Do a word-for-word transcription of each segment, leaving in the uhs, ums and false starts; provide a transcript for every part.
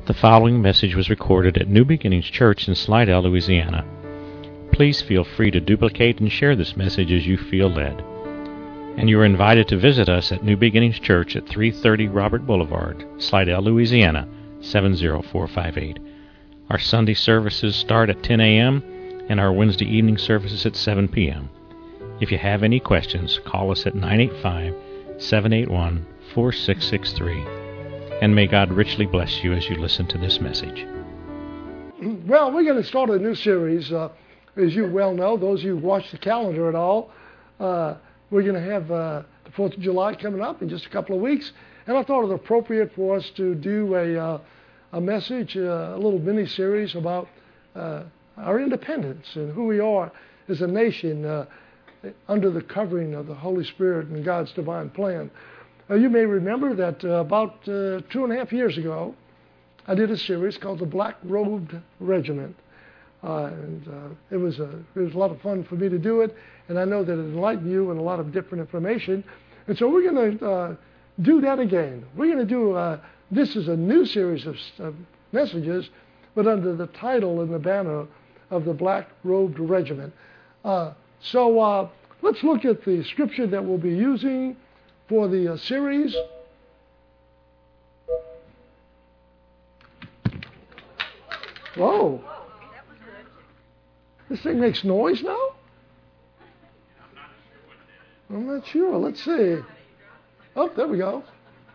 The following message was recorded at New Beginnings Church in Slidell, Louisiana. Please feel free to duplicate and share this message as you feel led. And you are invited to visit us at New Beginnings Church at three thirty Robert Boulevard, Slidell, Louisiana, seven zero four five eight. Our Sunday services start at ten a.m. and our Wednesday evening services at seven p.m. If you have any questions, call us at nine eight five, seven eight one, four six six three. And may God richly bless you as you listen to this message. Well, we're going to start a new series. Uh, as you well know, those of you who watch the calendar at all, uh, we're going to have uh, the fourth of July coming up in just a couple of weeks. And I thought it appropriate for us to do a, uh, a message, uh, a little mini-series about uh, our independence and who we are as a nation uh, under the covering of the Holy Spirit and God's divine plan. Uh, you may remember that uh, about uh, two and a half years ago, I did a series called The Black Robed Regiment. Uh, and uh, it was a it was a lot of fun for me to do it, and I know that it enlightened you and a lot of different information. And so we're going to uh, do that again. We're going to do, uh, this is a new series of, of messages, but under the title and the banner of The Black Robed Regiment. Uh, so uh, let's look at the scripture that we'll be using for the uh, series. Whoa. This thing makes noise now? I'm not sure. Let's see. Oh, there we go.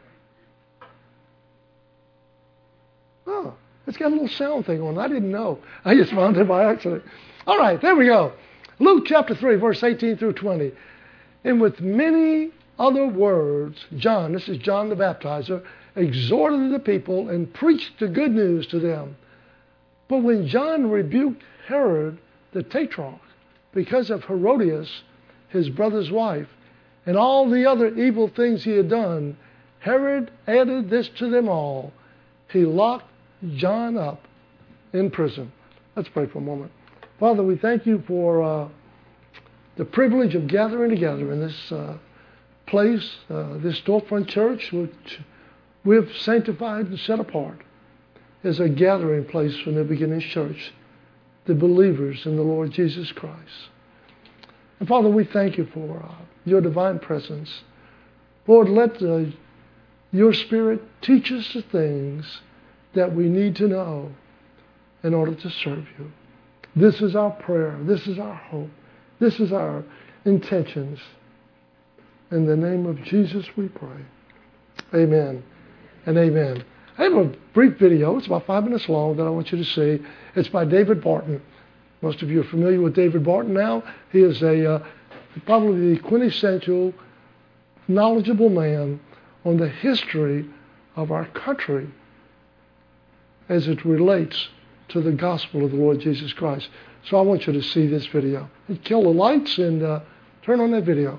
Oh, it's got a little sound thing on. I didn't know. I just found it by accident. All right, there we go. Luke chapter three, verse eighteen through twenty. And with many other words, John, this is John the Baptizer, exhorted the people and preached the good news to them. But when John rebuked Herod the Tetrarch because of Herodias, his brother's wife, and all the other evil things he had done, Herod added this to them all. He locked John up in prison. Let's pray for a moment. Father, we thank you for uh, the privilege of gathering together in this uh, place, uh, this storefront church, which we've sanctified and set apart as a gathering place for New Beginnings Church, the believers in the Lord Jesus Christ. And Father, we thank you for uh, your divine presence. Lord, let uh, your Spirit teach us the things that we need to know in order to serve you. This is our prayer. This is our hope. This is our intentions. In the name of Jesus we pray. Amen and amen. I have a brief video. It's about five minutes long that I want you to see. It's by David Barton. Most of you are familiar with David Barton now. He is a uh, probably the quintessential, knowledgeable man on the history of our country as it relates to the gospel of the Lord Jesus Christ. So I want you to see this video. And kill the lights and uh, turn on that video.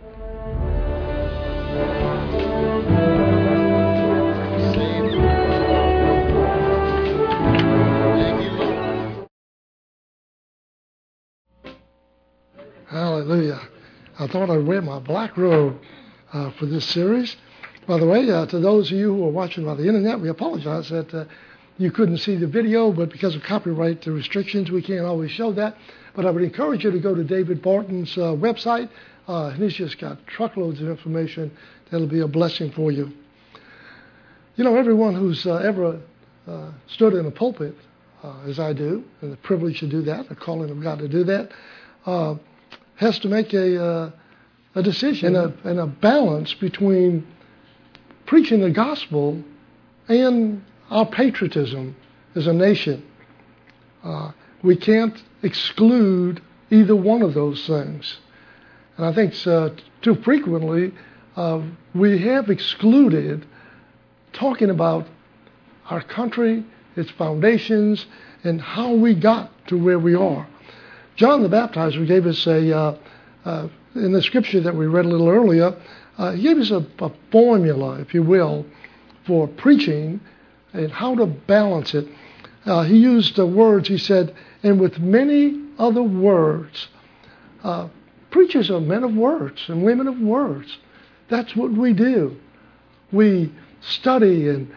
Hallelujah. I thought I'd wear my black robe uh, for this series. By the way, uh, to those of you who are watching by the internet, we apologize that uh, you couldn't see the video, but because of copyright restrictions, we can't always show that. But I would encourage you to go to David Barton's uh, website. Uh, and he's just got truckloads of information that'll be a blessing for you. You know, everyone who's uh, ever uh, stood in a pulpit, uh, as I do, and the privilege to do that, the calling of God to do that, uh, has to make a, uh, a decision and a, and a balance between preaching the gospel and our patriotism as a nation. Uh, we can't exclude either one of those things. And I think uh, too frequently uh, we have excluded talking about our country, its foundations, and how we got to where we are. John the Baptizer gave us a, uh, uh, in the scripture that we read a little earlier, uh, he gave us a, a formula, if you will, for preaching and how to balance it. Uh, he used the words, he said, and with many other words. Uh, preachers are men of words and women of words. That's what we do. We study and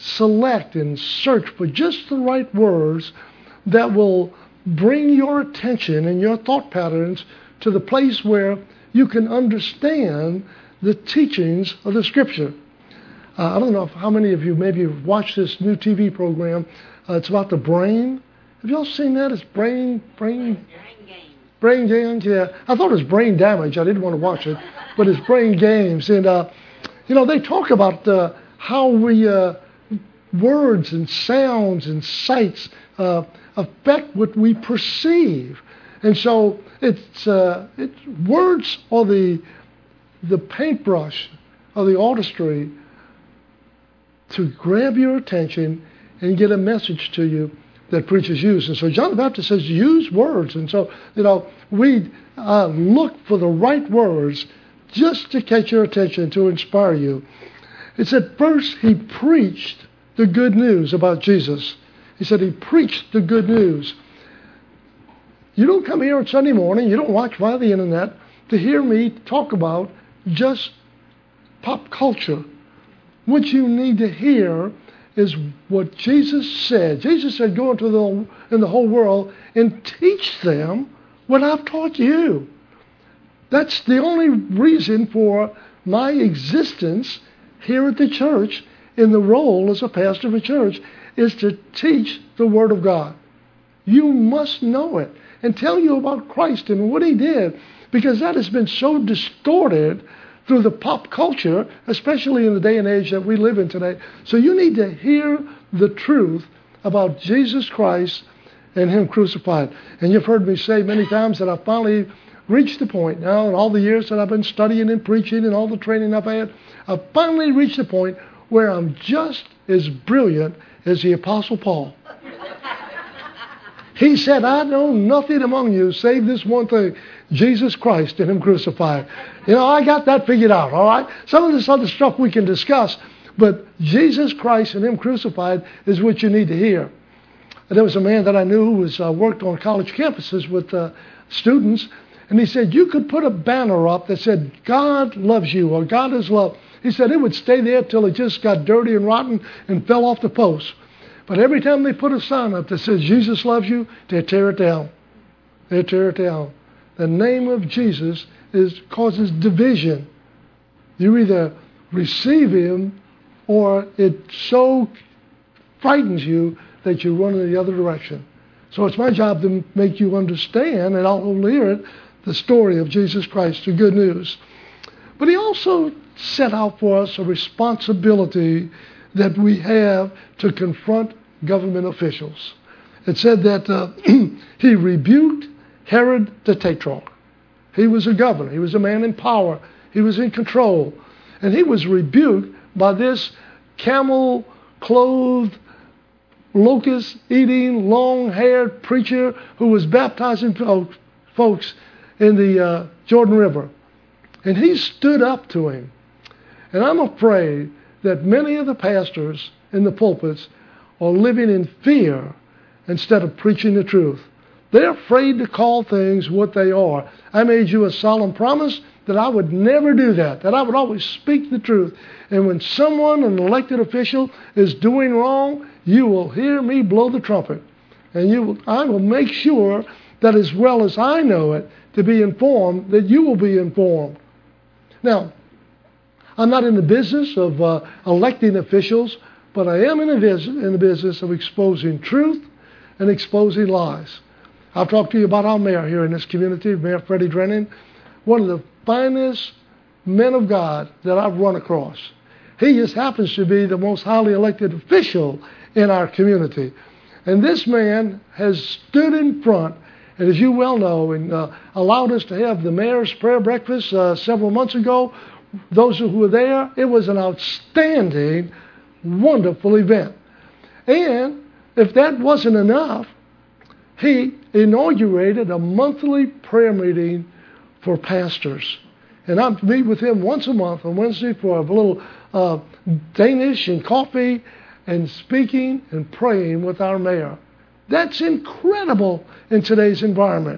select and search for just the right words that will bring your attention and your thought patterns to the place where you can understand the teachings of the Scripture. Uh, I don't know if, how many of you maybe have watched this new T V program. Uh, it's about the brain. Have y'all seen that? It's brain, brain, Brain games. brain games. Yeah, I thought it was brain damage. I didn't want to watch it, but it's brain games. And uh, you know, they talk about uh, how we uh, words and sounds and sights uh, affect what we perceive. And so it's uh, it's words are the the paintbrush of the artistry to grab your attention and get a message to you that preachers use. And so John the Baptist says, use words. And so, you know, we uh, look for the right words just to catch your attention, to inspire you. It said, first he preached the good news about Jesus. He said he preached the good news. You don't come here on Sunday morning, you don't watch via the internet to hear me talk about just pop culture. What you need to hear is what Jesus said. Jesus said, go into the, in the whole world and teach them what I've taught you. That's the only reason for my existence here at the church in the role as a pastor of a church, is to teach the Word of God. You must know it and tell you about Christ and what He did, because that has been so distorted through the pop culture, especially in the day and age that we live in today. So you need to hear the truth about Jesus Christ and Him crucified. And you've heard me say many times that I finally reached the point now, in all the years that I've been studying and preaching and all the training I've had, I've finally reached the point where I'm just as brilliant as the Apostle Paul. He said, I know nothing among you save this one thing, Jesus Christ and Him crucified. You know, I got that figured out, all right? Some of this other stuff we can discuss, but Jesus Christ and Him crucified is what you need to hear. And there was a man that I knew who was uh, worked on college campuses with uh, students, and he said, you could put a banner up that said, God loves you, or God is love. He said it would stay there till it just got dirty and rotten and fell off the post. But every time they put a sign up that says, Jesus loves you, they tear it down. They tear it down. The name of Jesus is causes division. You either receive Him or it so frightens you that you run in the other direction. So it's my job to make you understand, and I'll hear it, the story of Jesus Christ, the good news. But He also set out for us a responsibility that we have to confront government officials. It said that uh, He rebuked Herod the Tetrarch. He was a governor. He was a man in power. He was in control. And he was rebuked by this camel-clothed, locust-eating, long-haired preacher who was baptizing folks in the uh, Jordan River. And he stood up to him. And I'm afraid that many of the pastors in the pulpits are living in fear instead of preaching the truth. They're afraid to call things what they are. I made you a solemn promise that I would never do that, that I would always speak the truth. And when someone, an elected official, is doing wrong, you will hear me blow the trumpet. And you will, I will make sure that as well as I know it, to be informed, that you will be informed. Now, I'm not in the business of uh, electing officials, but I am in the, vis- in the business of exposing truth and exposing lies. I've talked to you about our mayor here in this community, Mayor Freddie Drennan, one of the finest men of God that I've run across. He just happens to be the most highly elected official in our community. And this man has stood in front, and as you well know, and uh, allowed us to have the mayor's prayer breakfast uh, several months ago. Those who were there, it was an outstanding, wonderful event. And if that wasn't enough, he inaugurated a monthly prayer meeting for pastors. And I meet with him once a month on Wednesday for a little uh, Danish and coffee and speaking and praying with our mayor. That's incredible in today's environment.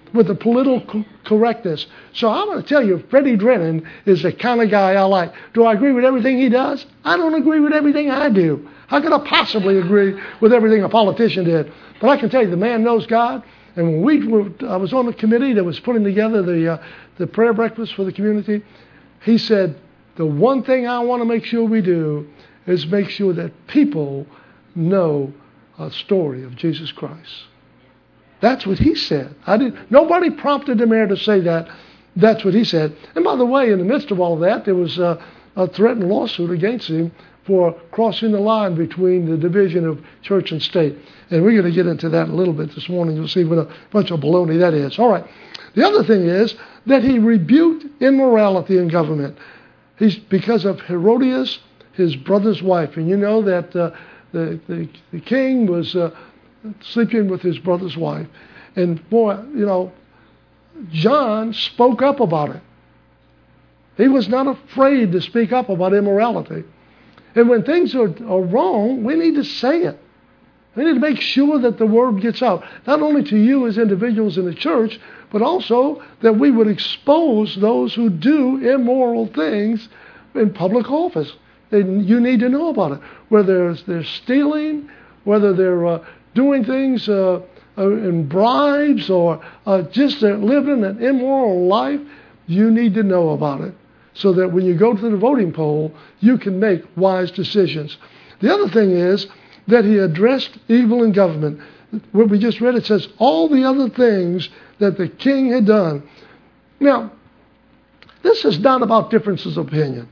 with the political correctness. So I'm going to tell you, Freddie Drennan is the kind of guy I like. Do I agree with everything he does? I don't agree with everything I do. How could I possibly agree with everything a politician did? But I can tell you, the man knows God. And when we were, I was on the committee that was putting together the uh, the prayer breakfast for the community, he said, the one thing I want to make sure we do is make sure that people know a story of Jesus Christ. That's what he said. I didn't. Nobody prompted him there to say that. That's what he said. And by the way, in the midst of all of that, there was a, a threatened lawsuit against him for crossing the line between the division of church and state. And we're going to get into that a little bit this morning. You'll see what a bunch of baloney that is. All right. The other thing is that he rebuked immorality in government. He's because of Herodias, his brother's wife. And you know that uh, the, the, the king was uh, sleeping with his brother's wife. And boy, you know, John spoke up about it. He was not afraid to speak up about immorality. And when things are, are wrong, we need to say it. We need to make sure that the word gets out, not only to you as individuals in the church, but also that we would expose those who do immoral things in public office. And you need to know about it. Whether they're stealing, whether they're uh, doing things uh, uh, in bribes, or uh, just uh, living an immoral life, you need to know about it, so that when you go to the voting poll, you can make wise decisions. The other thing is that he addressed evil in government. What we just read, it says all the other things that the king had done. Now, this is not about differences of opinion.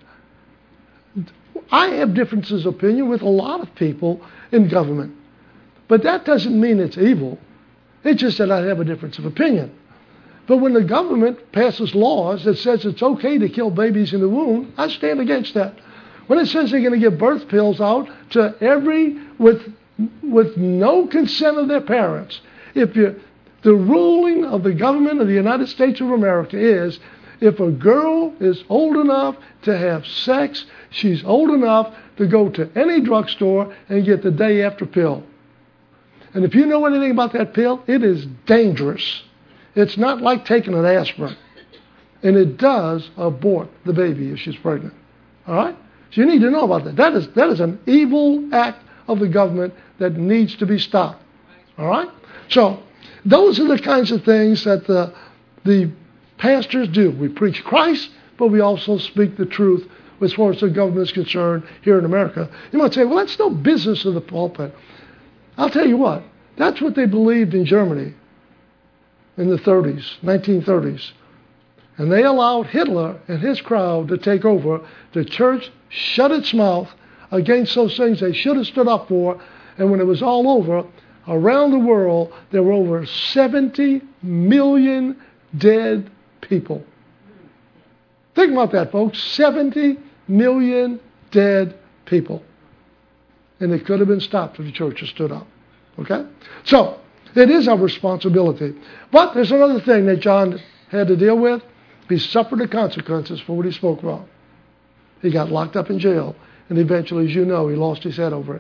I have differences of opinion with a lot of people in government. But that doesn't mean it's evil. It's just that I have a difference of opinion. But when the government passes laws that says it's okay to kill babies in the womb, I stand against that. When it says they're going to give birth pills out to every, with with no consent of their parents, if you, the ruling of the government of the United States of America is, if a girl is old enough to have sex, she's old enough to go to any drugstore and get the day after pill. And if you know anything about that pill, it is dangerous. It's not like taking an aspirin. And it does abort the baby if she's pregnant. All right? So you need to know about that. That is, that is an evil act of the government that needs to be stopped. All right? So those are the kinds of things that the, the pastors do. We preach Christ, but we also speak the truth as far as the government is concerned here in America. You might say, well, that's no business of the pulpit. I'll tell you what. That's what they believed in Germany in the thirties, nineteen thirties. And they allowed Hitler and his crowd to take over. The church shut its mouth against those things they should have stood up for. And when it was all over, around the world, there were over seventy million dead people. Think about that, folks. seventy million dead people. And it could have been stopped if the church had stood up. Okay? So, it is our responsibility. But there's another thing that John had to deal with. He suffered the consequences for what he spoke about. He got locked up in jail. And eventually, as you know, he lost his head over it.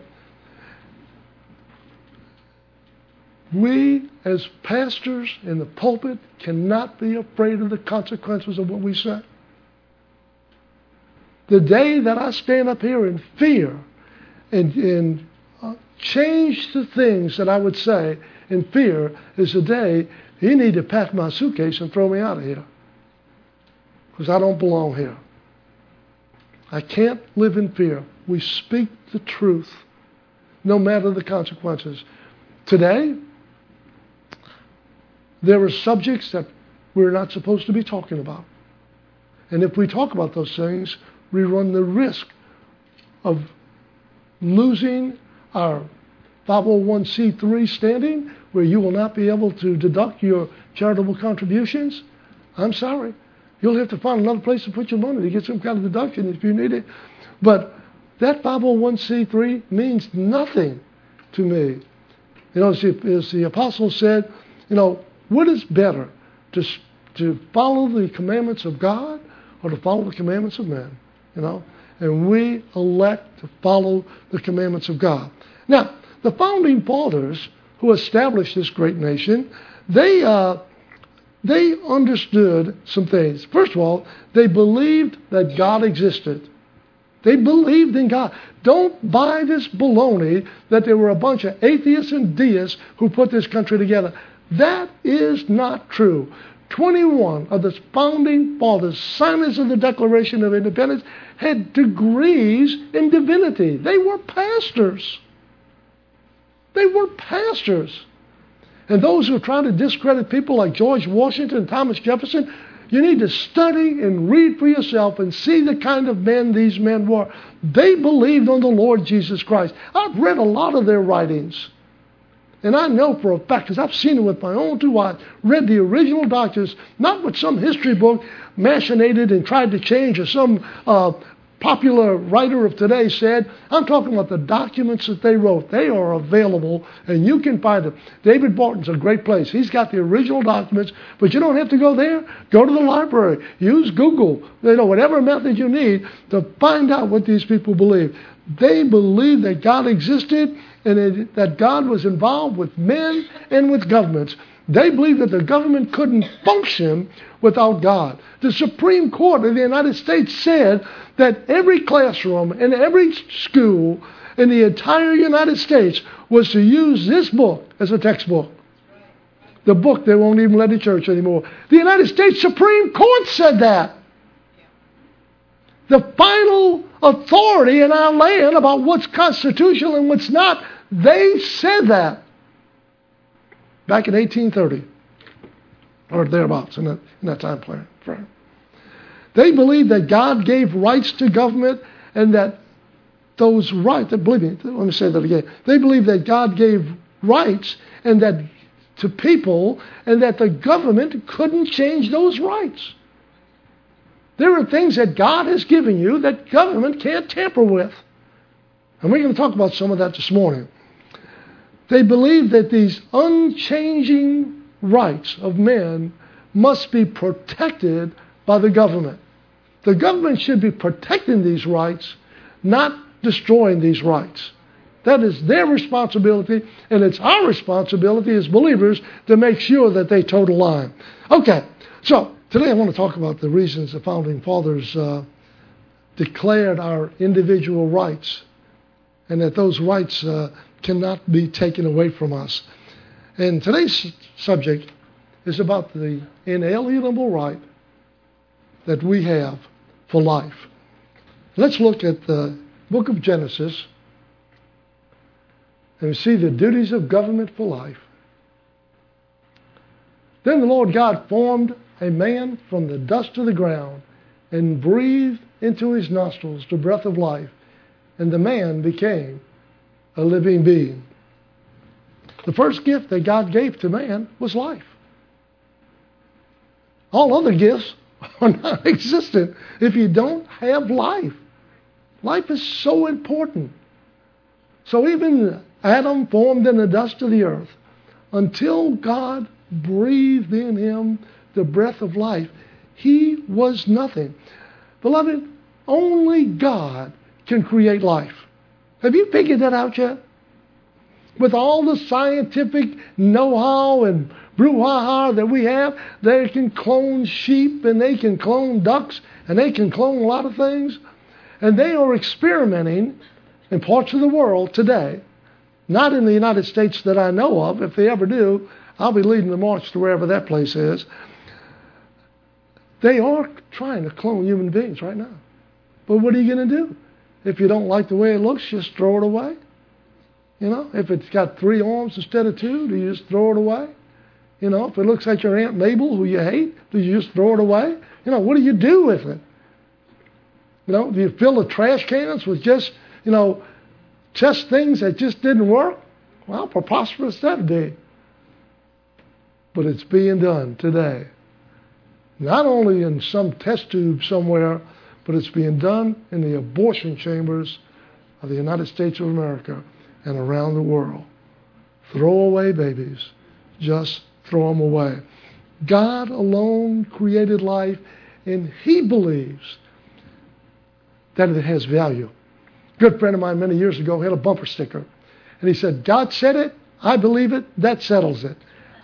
We, as pastors in the pulpit, cannot be afraid of the consequences of what we say. The day that I stand up here in fear and, and uh, change the things that I would say in fear is the day you need to pack my suitcase and throw me out of here. Because I don't belong here. I can't live in fear. We speak the truth, no matter the consequences. Today, there are subjects that we're not supposed to be talking about. And if we talk about those things, we run the risk of losing our five oh one c three standing, where you will not be able to deduct your charitable contributions. I'm sorry. You'll have to find another place to put your money to get some kind of deduction if you need it. But that five oh one c three means nothing to me. You know, as the, as the apostle said, you know, what is better, to, to follow the commandments of God or to follow the commandments of men? You know, and we elect to follow the commandments of God. Now, the founding fathers who established this great nation, they uh, they understood some things. First of all, they believed that God existed. They believed in God. Don't buy this baloney that there were a bunch of atheists and deists who put this country together. That is not true. twenty-one of the founding fathers, signers of the Declaration of Independence, had degrees in divinity. They were pastors. They were pastors. And those who are trying to discredit people like George Washington and Thomas Jefferson, you need to study and read for yourself and see the kind of men these men were. They believed on the Lord Jesus Christ. I've read a lot of their writings. And I know for a fact, because I've seen it with my own two eyes, read the original documents, not what some history book machinated and tried to change, or some uh, popular writer of today said. I'm talking about the documents that they wrote. They are available, and you can find them. David Barton's a great place. He's got the original documents, but you don't have to go there. Go to the library. Use Google, you know, whatever method you need to find out what these people believe. They believed that God existed, and it, that God was involved with men and with governments. They believed that the government couldn't function without God. The Supreme Court of the United States said that every classroom and every school in the entire United States was to use this book as a textbook. The book they won't even let in church anymore. The United States Supreme Court said that. The final authority in our land about what's constitutional and what's not, they said that back in eighteen thirty, or thereabouts in that, in that time frame. They believed that God gave rights to government, and that those rights, believe me, let me say that again. They believed that God gave rights and that to people, and that the government couldn't change those rights. There are things that God has given you that government can't tamper with. And we're going to talk about some of that this morning. They believe that these unchanging rights of men must be protected by the government. The government should be protecting these rights, not destroying these rights. That is their responsibility, and it's our responsibility as believers to make sure that they toe the line. Okay, so today I want to talk about the reasons the Founding Fathers uh, declared our individual rights, and that those rights uh, cannot be taken away from us. And today's subject is about the inalienable right that we have for life. Let's look at the book of Genesis and see the duties of government for life. Then the Lord God formed a man from the dust of the ground and breathed into his nostrils the breath of life, and the man became a living being. The first gift that God gave to man was life. All other gifts are non-existent if you don't have life. Life is so important. So even Adam, formed in the dust of the earth, until God breathed in him the breath of life, he was nothing. Beloved, only God can create life. Have you figured that out yet? With all the scientific know-how and brouhaha that we have, they can clone sheep and they can clone ducks and they can clone a lot of things. And they are experimenting in parts of the world today, not in the United States that I know of. If they ever do, I'll be leading the march to wherever that place is. They are trying to clone human beings right now. But what are you going to do? If you don't like the way it looks, just throw it away. You know, if it's got three arms instead of two, do you just throw it away? You know, if it looks like your Aunt Mabel, who you hate, do you just throw it away? You know, what do you do with it? You know, do you fill the trash cans with just, you know, just things that just didn't work? Well, preposterous that'd be. But it's being done today. Not only in some test tube somewhere, but it's being done in the abortion chambers of the United States of America and around the world. Throw away babies. Just throw them away. God alone created life, and He believes that it has value. A good friend of mine many years ago had a bumper sticker, and he said, God said it, I believe it, that settles it.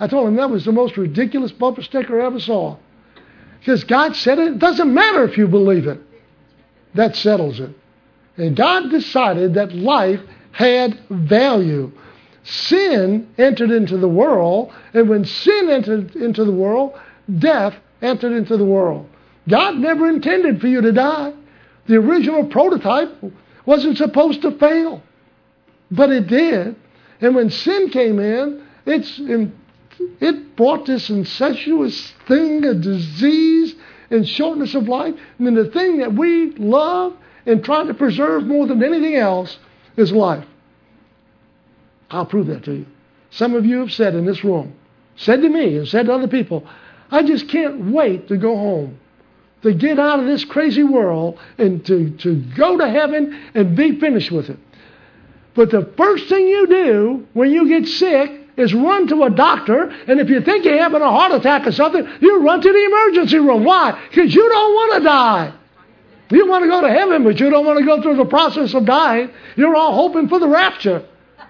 I told him that was the most ridiculous bumper sticker I ever saw. Because God said it. It doesn't matter if you believe it. That settles it. And God decided that life had value. Sin entered into the world, and when sin entered into the world, death entered into the world. God never intended for you to die. The original prototype wasn't supposed to fail, but it did. And when sin came in, it's, it brought this incestuous thing, a disease and shortness of life. And then the thing that we love and try to preserve more than anything else is life. I'll prove that to you. Some of you have said in this room, said to me and said to other people, I just can't wait to go home, to get out of this crazy world and to, to go to heaven and be finished with it. But the first thing you do when you get sick is run to a doctor, and if you think you're having a heart attack or something, you run to the emergency room. Why? Because you don't want to die. You want to go to heaven, but you don't want to go through the process of dying. You're all hoping for the rapture.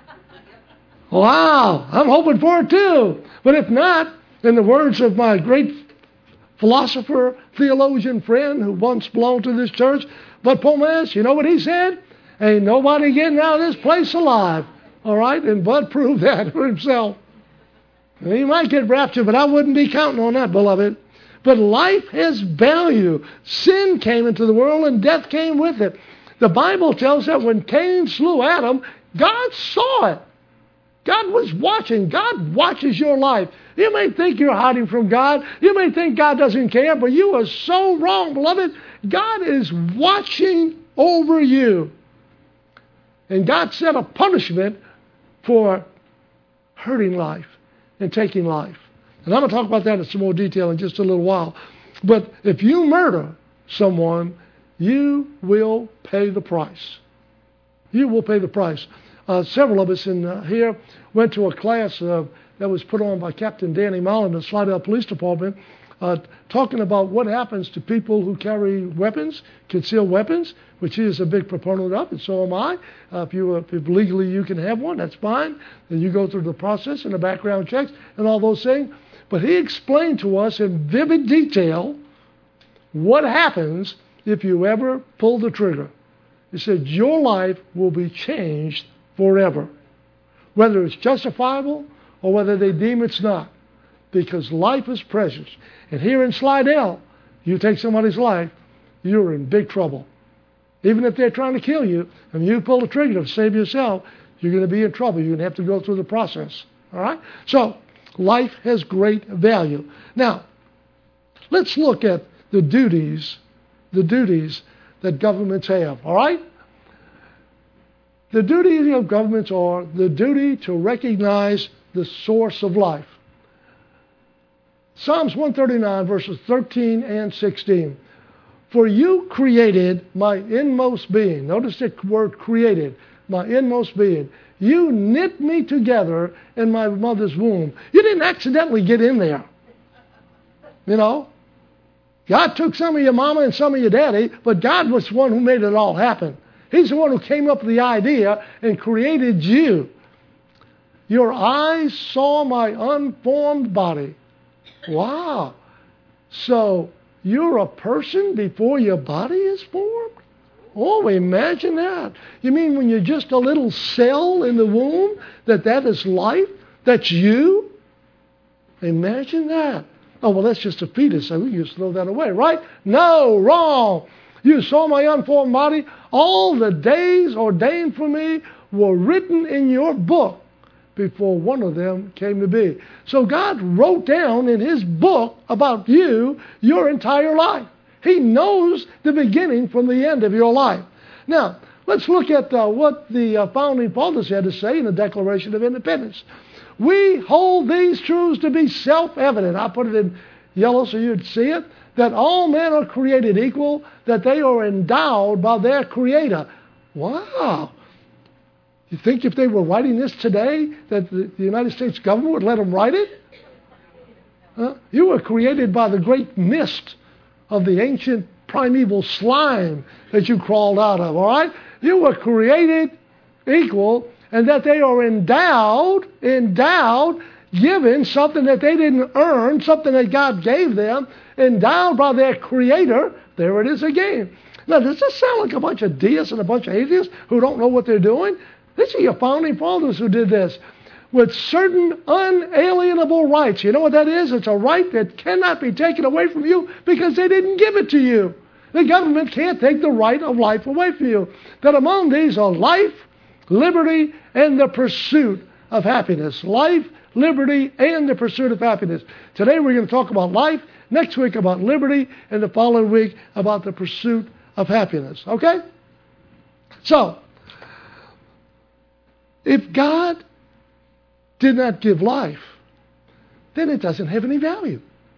Wow, I'm hoping for it too. But if not, in the words of my great philosopher, theologian friend who once belonged to this church, Bud Pomas, you know what he said? Ain't nobody getting out of this place alive. All right? And Bud proved that for himself. He might get raptured, but I wouldn't be counting on that, beloved. But life has value. Sin came into the world and death came with it. The Bible tells that when Cain slew Adam, God saw it. God was watching. God watches your life. You may think you're hiding from God. You may think God doesn't care, but you are so wrong, beloved. God is watching over you. And God set a punishment for hurting life and taking life. And I'm going to talk about that in some more detail in just a little while. But if you murder someone, you will pay the price. You will pay the price. Uh, several of us in uh, here went to a class uh, that was put on by Captain Danny Mullen of the Slidell Police Department, uh, talking about what happens to people who carry weapons, concealed weapons, which he is a big proponent of, and so am I. Uh, if, you, uh, if legally you can have one, that's fine. Then you go through the process and the background checks and all those things. But he explained to us in vivid detail what happens if you ever pull the trigger. He said, your life will be changed forever, whether it's justifiable or whether they deem it's not, because life is precious. And here in Slidell, you take somebody's life, you're in big trouble. Even if they're trying to kill you, and you pull the trigger to save yourself, you're going to be in trouble. You're going to have to go through the process. All right? So, life has great value. Now, let's look at the duties, the duties that governments have. All right? The duties of governments are the duty to recognize the source of life. Psalms one thirty-nine, verses thirteen and sixteen. For you created my inmost being. Notice the word created, my inmost being. You knit me together in my mother's womb. You didn't accidentally get in there. You know? God took some of your mama and some of your daddy, but God was the one who made it all happen. He's the one who came up with the idea and created you. Your eyes saw my unformed body. Wow. So you're a person before your body is formed? Oh, imagine that. You mean when you're just a little cell in the womb, that that is life? That's you? Imagine that. Oh, well, that's just a fetus, so we can just throw that away, right? No, wrong. You saw my unformed body. All the days ordained for me were written in your book before one of them came to be. So God wrote down in his book about you your entire life. He knows the beginning from the end of your life. Now, let's look at uh, what the uh, founding fathers had to say in the Declaration of Independence. We hold these truths to be self-evident. I put it in yellow so you'd see it. That all men are created equal, that they are endowed by their Creator. Wow. You think if they were writing this today, that the United States government would let them write it? Huh? You were created by the great mist of the ancient primeval slime that you crawled out of, all right? You were created equal, and that they are endowed, endowed, given, something that they didn't earn, something that God gave them, endowed by their Creator. There it is again. Now, does this sound like a bunch of deists and a bunch of atheists who don't know what they're doing? These are your founding fathers who did this. With certain unalienable rights. You know what that is? It's a right that cannot be taken away from you because they didn't give it to you. The government can't take the right of life away from you. That among these are life, liberty, and the pursuit of happiness. Life, liberty, and the pursuit of happiness. Today we're going to talk about life, next week about liberty, and the following week about the pursuit of happiness. Okay? So, if God did not give life, then it doesn't have any value.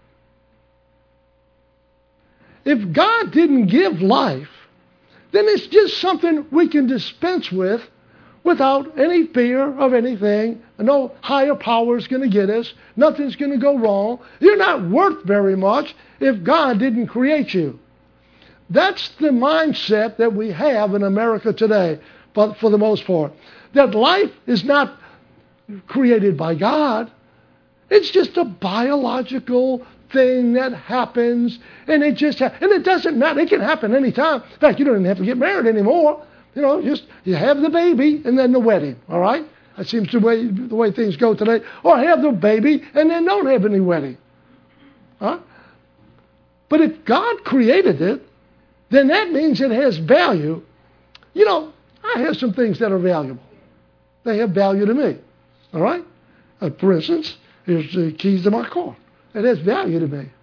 If God didn't give life, then it's just something we can dispense with without any fear of anything. No higher power is going to get us. Nothing's going to go wrong. You're not worth very much if God didn't create you. That's the mindset that we have in America today, but for the most part. That life is not created by God. It's just a biological thing that happens, and it just ha- and it doesn't matter. It can happen anytime. In fact, you don't even have to get married anymore. You know, just you have the baby and then the wedding. All right, that seems to be the way, the way things go today. Or have the baby and then don't have any wedding. Huh? But if God created it, then that means it has value. You know, I have some things that are valuable. They have value to me. All right? Uh, for instance, here's the keys to my car. It has value to me.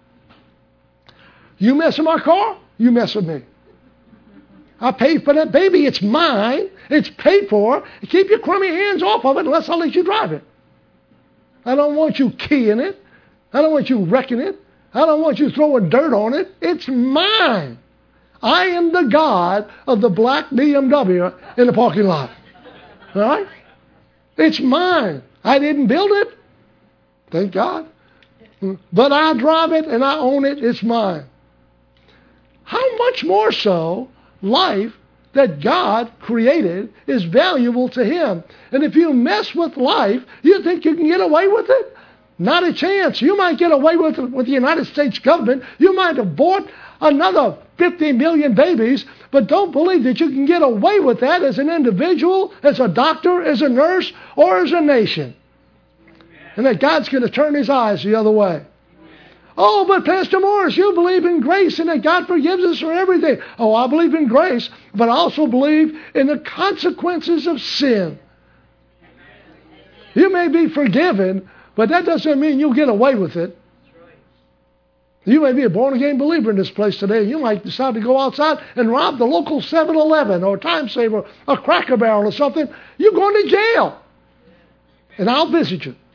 You mess with my car, you mess with me. I paid for that baby. It's mine. It's paid for. Keep your crummy hands off of it unless I let you drive it. I don't want you keying it. I don't want you wrecking it. I don't want you throwing dirt on it. It's mine. I am the God of the black B M W in the parking lot. All right? It's mine. I didn't build it. Thank God. But I drive it and I own it. It's mine. How much more so life that God created is valuable to Him. And if you mess with life, you think you can get away with it? Not a chance. You might get away with it with the United States government. You might abort another fifty million babies, but don't believe that you can get away with that as an individual, as a doctor, as a nurse, or as a nation. And that God's going to turn His eyes the other way. Oh, but Pastor Morris, you believe in grace and that God forgives us for everything. Oh, I believe in grace, but I also believe in the consequences of sin. You may be forgiven, but that doesn't mean you'll get away with it. You may be a born-again believer in this place today. You might decide to go outside and rob the local seven eleven or Time Saver or Cracker Barrel or something. You're going to jail. And I'll visit you.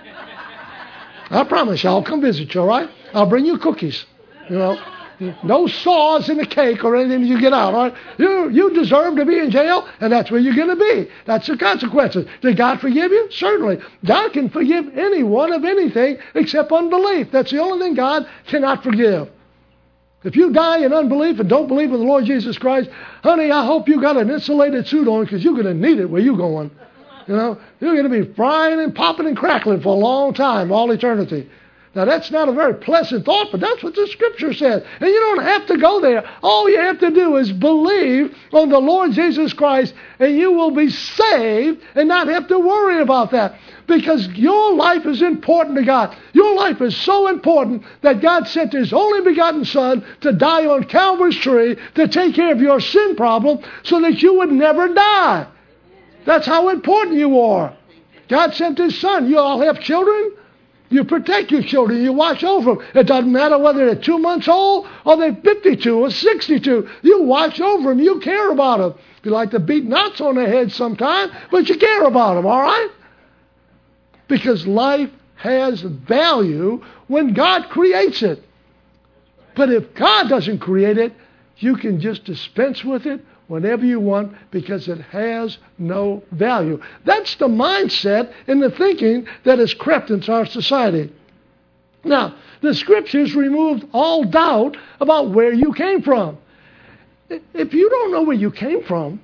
I promise you, I'll come visit you, all right? I'll bring you cookies, you know. No saws in the cake or anything you get out, all right? You, you deserve to be in jail, and that's where you're going to be. That's the consequences. Did God forgive you? Certainly. God can forgive anyone of anything except unbelief. That's the only thing God cannot forgive. If you die in unbelief and don't believe in the Lord Jesus Christ, honey, I hope you got an insulated suit on because you're going to need it where you're going. You know, you're going to be frying and popping and crackling for a long time, all eternity. Now, that's not a very pleasant thought, but that's what the Scripture says. And you don't have to go there. All you have to do is believe on the Lord Jesus Christ, and you will be saved and not have to worry about that. Because your life is important to God. Your life is so important that God sent His only begotten Son to die on Calvary's tree to take care of your sin problem so that you would never die. That's how important you are. God sent His Son. You all have children. You protect your children. You watch over them. It doesn't matter whether they're two months old or they're fifty-two or sixty-two. You watch over them. You care about them. You like to beat knots on their heads sometime, but you care about them, all right? Because life has value when God creates it. But if God doesn't create it, you can just dispense with it whenever you want because it has no value. That's the mindset and the thinking that has crept into our society. Now, the Scriptures removed all doubt about where you came from. If you don't know where you came from,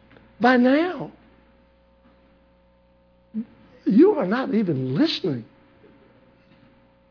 by now, you are not even listening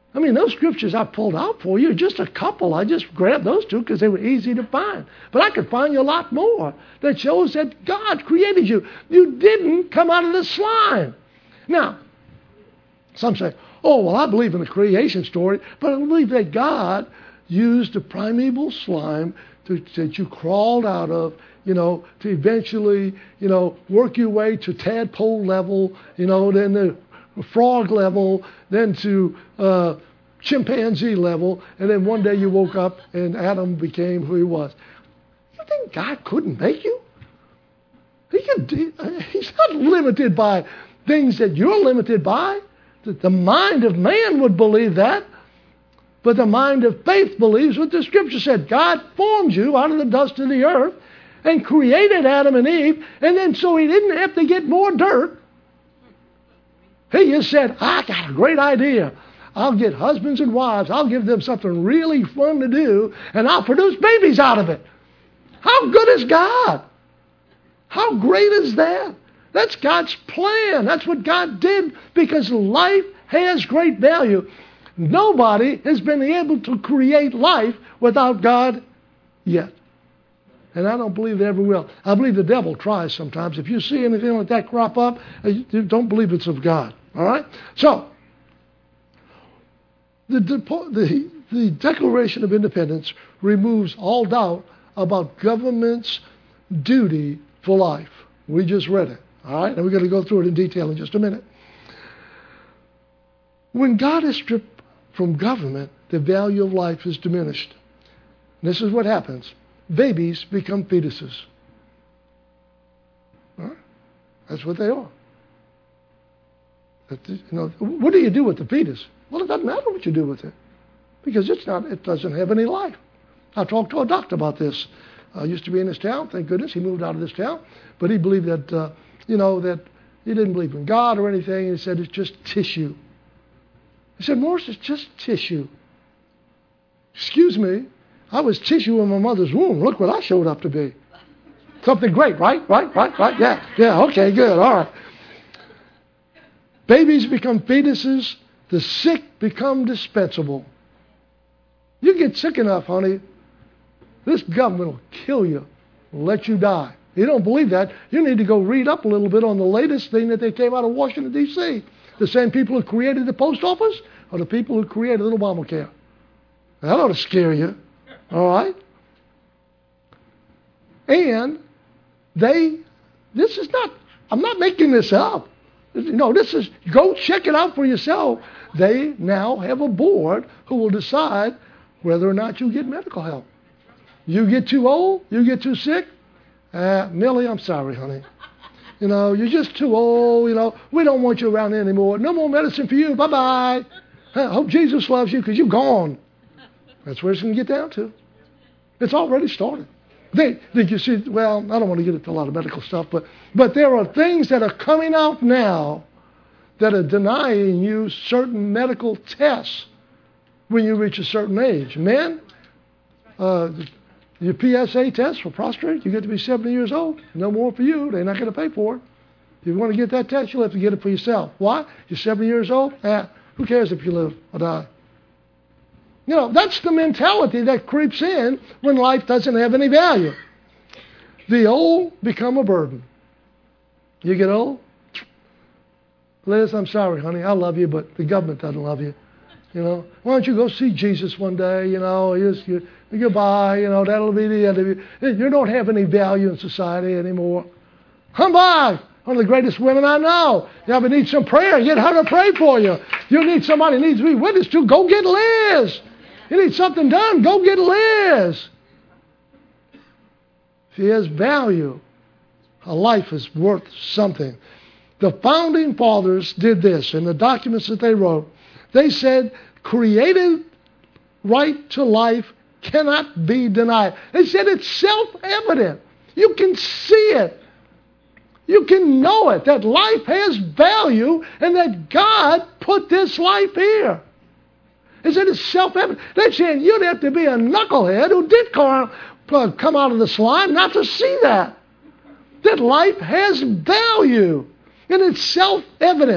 I mean, those scriptures I pulled out for you, just a couple. I just grabbed those two because they were easy to find. But I could find you a lot more that shows that God created you. You didn't come out of the slime. Now, some say, oh, well, I believe in the creation story, but I believe that God used the primeval slime to, that you crawled out of, you know, to eventually, you know, work your way to tadpole level, you know, then the frog level, then to uh, chimpanzee level, and then one day you woke up and Adam became who he was. You think God couldn't make you? He could. He's not limited by things that you're limited by. The mind of man would believe that, but the mind of faith believes what the Scripture said. God formed you out of the dust of the earth and created Adam and Eve, and then so he didn't have to get more dirt. He just said, I got a great idea. I'll get husbands and wives. I'll give them something really fun to do, and I'll produce babies out of it. How good is God? How great is that? That's God's plan. That's what God did because life has great value. Nobody has been able to create life without God yet. And I don't believe they ever will. I believe the devil tries sometimes. If you see anything like that crop up, you don't believe it's of God. All right? So, the, the, the Declaration of Independence removes all doubt about government's duty for life. We just read it. All right? And we're going to go through it in detail in just a minute. When God is stripped from government, the value of life is diminished. And this is what happens. Babies become fetuses. All right? That's what they are. You know, what do you do with the fetus? Well, it doesn't matter what you do with it because it's not. It doesn't have any life. I talked to a doctor about this. I uh, used to be in this town. Thank goodness he moved out of this town. But he believed that, uh, you know, that he didn't believe in God or anything. He said it's just tissue. He said, Morris, it's just tissue. Excuse me. I was tissue in my mother's womb. Look what I showed up to be. Something great, right? Right? Right? Right? Yeah. Yeah. Okay. Good. All right. Babies become fetuses. The sick become dispensable. You get sick enough, honey, this government will kill you and let you die. You don't believe that? You need to go read up a little bit on the latest thing that they came out of Washington, D C The same people who created the post office are the people who created Obamacare. That ought to scare you. All right? And they, this is not, I'm not making this up. No, this is, go check it out for yourself. They now have a board who will decide whether or not you get medical help. You get too old, you get too sick, uh, Millie, I'm sorry, honey. You know, you're just too old, you know, we don't want you around anymore. No more medicine for you, bye-bye. I hope Jesus loves you because you're gone. That's where it's going to get down to. It's already started. They, did you see, well, I don't want to get into a lot of medical stuff, but, but there are things that are coming out now that are denying you certain medical tests when you reach a certain age. Men, uh, your P S A test for prostate, you get to be seventy years old. No more for you. They're not going to pay for it. If you want to get that test, you'll have to get it for yourself. Why? You're seventy years old? Eh, who cares if you live or die? You know, that's the mentality that creeps in when life doesn't have any value. The old become a burden. You get old? Liz, I'm sorry, honey. I love you, but the government doesn't love you. You know, why don't you go see Jesus one day? You know, just, you, goodbye. You know, that'll be the end of you. You don't have any value in society anymore. Come by. One of the greatest women I know. You ever need some prayer? Get her to pray for you. You need somebody who needs to be witnessed to. Go get Liz. You need something done, go get Liz. She has value. A life is worth something. The founding fathers did this in the documents that they wrote. They said, created right to life cannot be denied. They said it's self-evident. You can see it. You can know it, that life has value and that God put this life here. They said it's self-evident. They're saying you'd have to be a knucklehead who did come out of the slime not to see that. That life has value. And it's self-evident.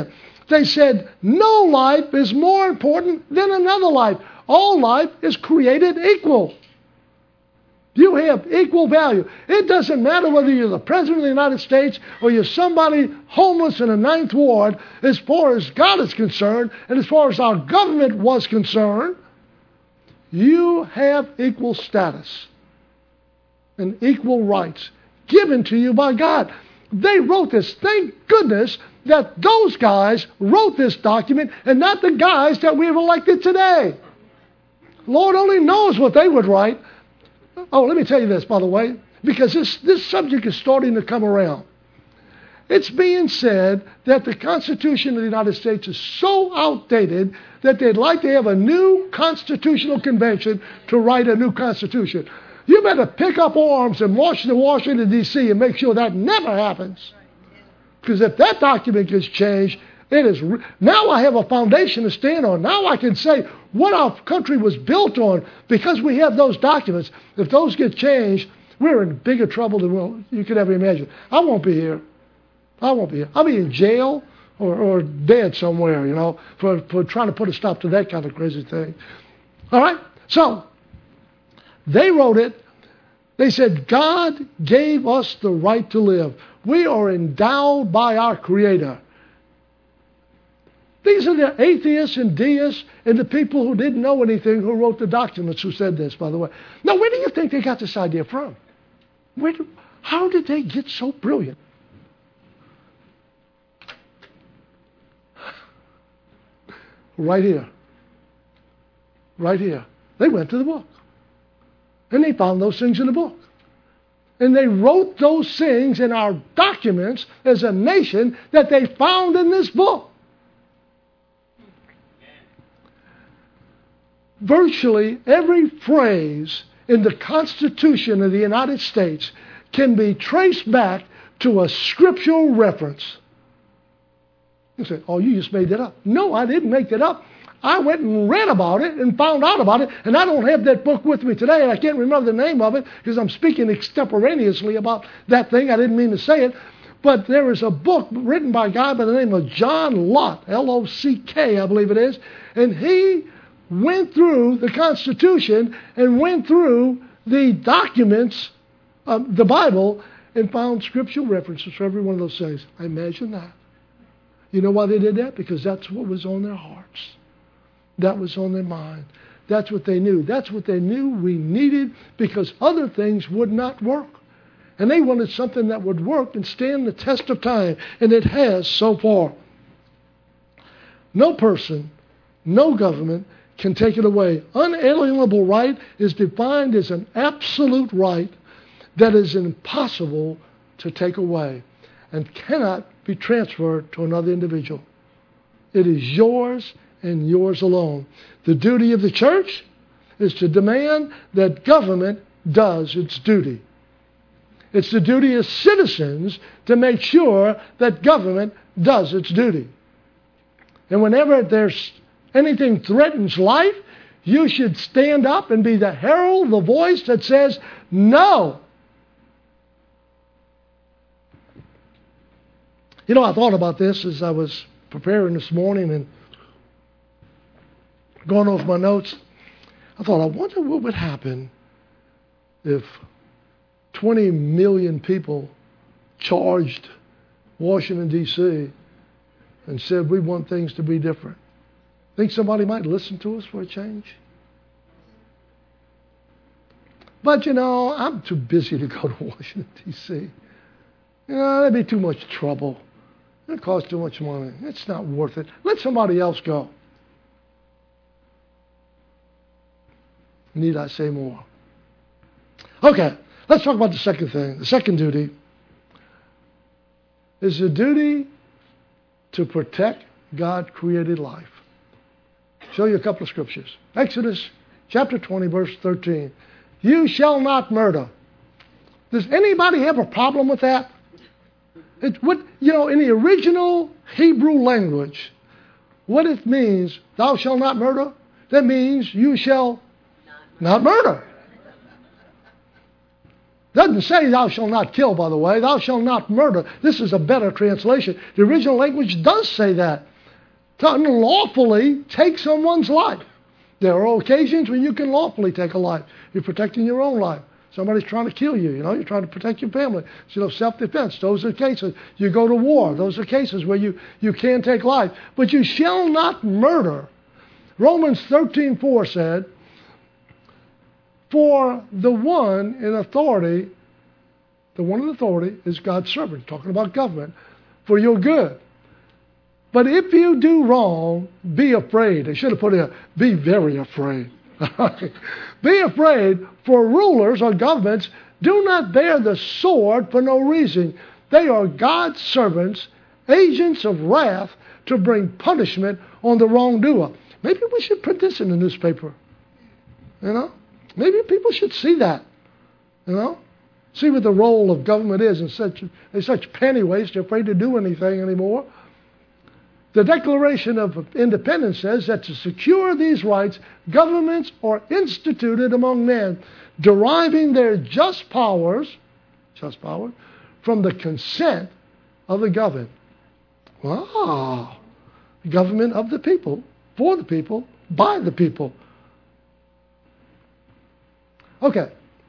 They said no life is more important than another life. All life is created equal. You have equal value. It doesn't matter whether you're the President of the United States or you're somebody homeless in a ninth ward. As far as God is concerned, and as far as our government was concerned, you have equal status and equal rights given to you by God. They wrote this. Thank goodness that those guys wrote this document and not the guys that we've elected today. Lord only knows what they would write. Oh, let me tell you this, by the way, because this, this subject is starting to come around. It's being said that the Constitution of the United States is so outdated that they'd like to have a new constitutional convention to write a new constitution. You better pick up arms and march to Washington, D C and make sure that never happens. Because if that document gets changed, it is re- now I have a foundation to stand on. Now I can say what our country was built on because we have those documents. If those get changed, we're in bigger trouble than well, you could ever imagine. I won't be here. I won't be here. I'll be in jail or, or dead somewhere, you know, for, for trying to put a stop to that kind of crazy thing. All right? So, they wrote it. They said, God gave us the right to live. We are endowed by our Creator. These are the atheists and deists and the people who didn't know anything who wrote the documents who said this, by the way. Now, where do you think they got this idea from? Where do, how did they get so brilliant? Right here. Right here. They went to the book. And they found those things in the book. And they wrote those things in our documents as a nation that they found in this book. Virtually every phrase in the Constitution of the United States can be traced back to a scriptural reference. You say, oh, you just made that up. No, I didn't make that up. I went and read about it and found out about it, and I don't have that book with me today, and I can't remember the name of it because I'm speaking extemporaneously about that thing. I didn't mean to say it. But there is a book written by a guy by the name of John Locke, L O C K, I believe it is, and he went through the Constitution and went through the documents of the Bible and found scriptural references for every one of those things. I imagine that. You know why they did that? Because that's what was on their hearts. That was on their mind. That's what they knew. That's what they knew we needed because other things would not work. And they wanted something that would work and stand the test of time. And it has so far. No person, no government can take it away. Unalienable right is defined as an absolute right that is impossible to take away and cannot be transferred to another individual. It is yours and yours alone. The duty of the church is to demand that government does its duty. It's the duty of citizens to make sure that government does its duty. And whenever there's anything threatens life, you should stand up and be the herald, the voice that says, no. You know, I thought about this as I was preparing this morning and going over my notes. I thought, I wonder what would happen if twenty million people charged Washington, D C and said, we want things to be different. Think somebody might listen to us for a change? But, you know, I'm too busy to go to Washington, D C You know, that'd be too much trouble. It costs too much money. It's not worth it. Let somebody else go. Need I say more? Okay, let's talk about the second thing. The second duty is the duty to protect God-created life. Show you a couple of scriptures. Exodus chapter twenty, verse thirteen. You shall not murder. Does anybody have a problem with that? It, what, you know, in the original Hebrew language, what it means, thou shalt not murder, that means you shall not murder. Doesn't say thou shalt not kill, by the way. Thou shalt not murder. This is a better translation. The original language does say that. unlawfully take someone's life. There are occasions when you can lawfully take a life. You're protecting your own life. Somebody's trying to kill you, you know, you're trying to protect your family. So, you know, self-defense, those are cases. You go to war, those are cases where you, you can take life. But you shall not murder. Romans thirteen four said, for the one in authority, the one in authority is God's servant, talking about government, for your good. But if you do wrong, be afraid. They should have put in, be very afraid. Be afraid, for rulers or governments do not bear the sword for no reason. They are God's servants, agents of wrath to bring punishment on the wrongdoer. Maybe we should print this in the newspaper. You know? Maybe people should see that. You know? See what the role of government is in such, in such penny waste, they're afraid to do anything anymore. The Declaration of Independence says that to secure these rights, governments are instituted among men, deriving their just powers, just power, from the consent of the governed. Wow. Government of the people, for the people, by the people. Okay.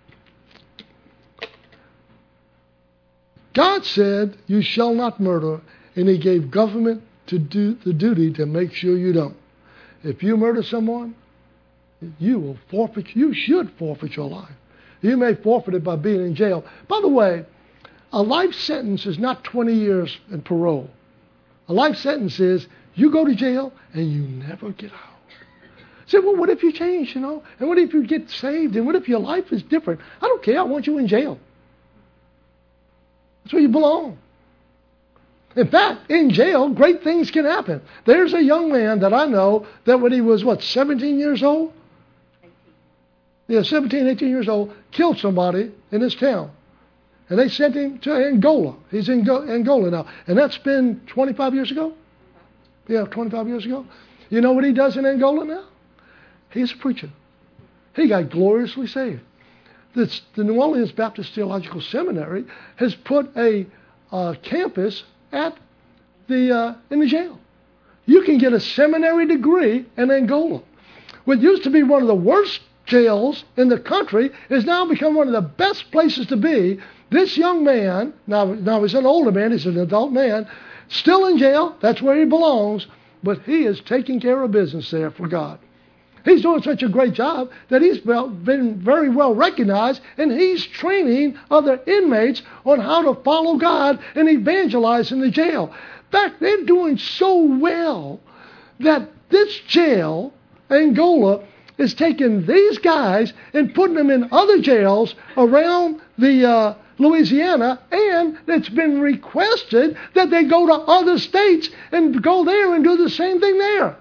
God said, you shall not murder, and he gave government to do the duty to make sure you don't. If you murder someone, you will forfeit, you should forfeit your life. You may forfeit it by being in jail. By the way, a life sentence is not twenty years in parole. A life sentence is you go to jail and you never get out. Say, well, what if you change, you know? And what if you get saved? And what if your life is different? I don't care. I want you in jail. That's where you belong. In fact, in jail, great things can happen. There's a young man that I know that when he was, what, seventeen years old? eighteen. Yeah, seventeen, eighteen years old, killed somebody in his town. And they sent him to Angola. He's in Angola now. And that's been twenty-five years ago? Yeah, twenty-five years ago. You know what he does in Angola now? He's a preacher. He got gloriously saved. This, the New Orleans Baptist Theological Seminary has put a uh, campus at the uh, in the jail. You can get a seminary degree in Angola. What used to be one of the worst jails in the country has now become one of the best places to be. This young man, now, now he's an older man, he's an adult man, still in jail, that's where he belongs, but he is taking care of business there for God. He's doing such a great job that he's been very well recognized, and he's training other inmates on how to follow God and evangelize in the jail. In fact, they're doing so well that this jail, Angola, is taking these guys and putting them in other jails around the uh, Louisiana, and it's been requested that they go to other states and go there and do the same thing there.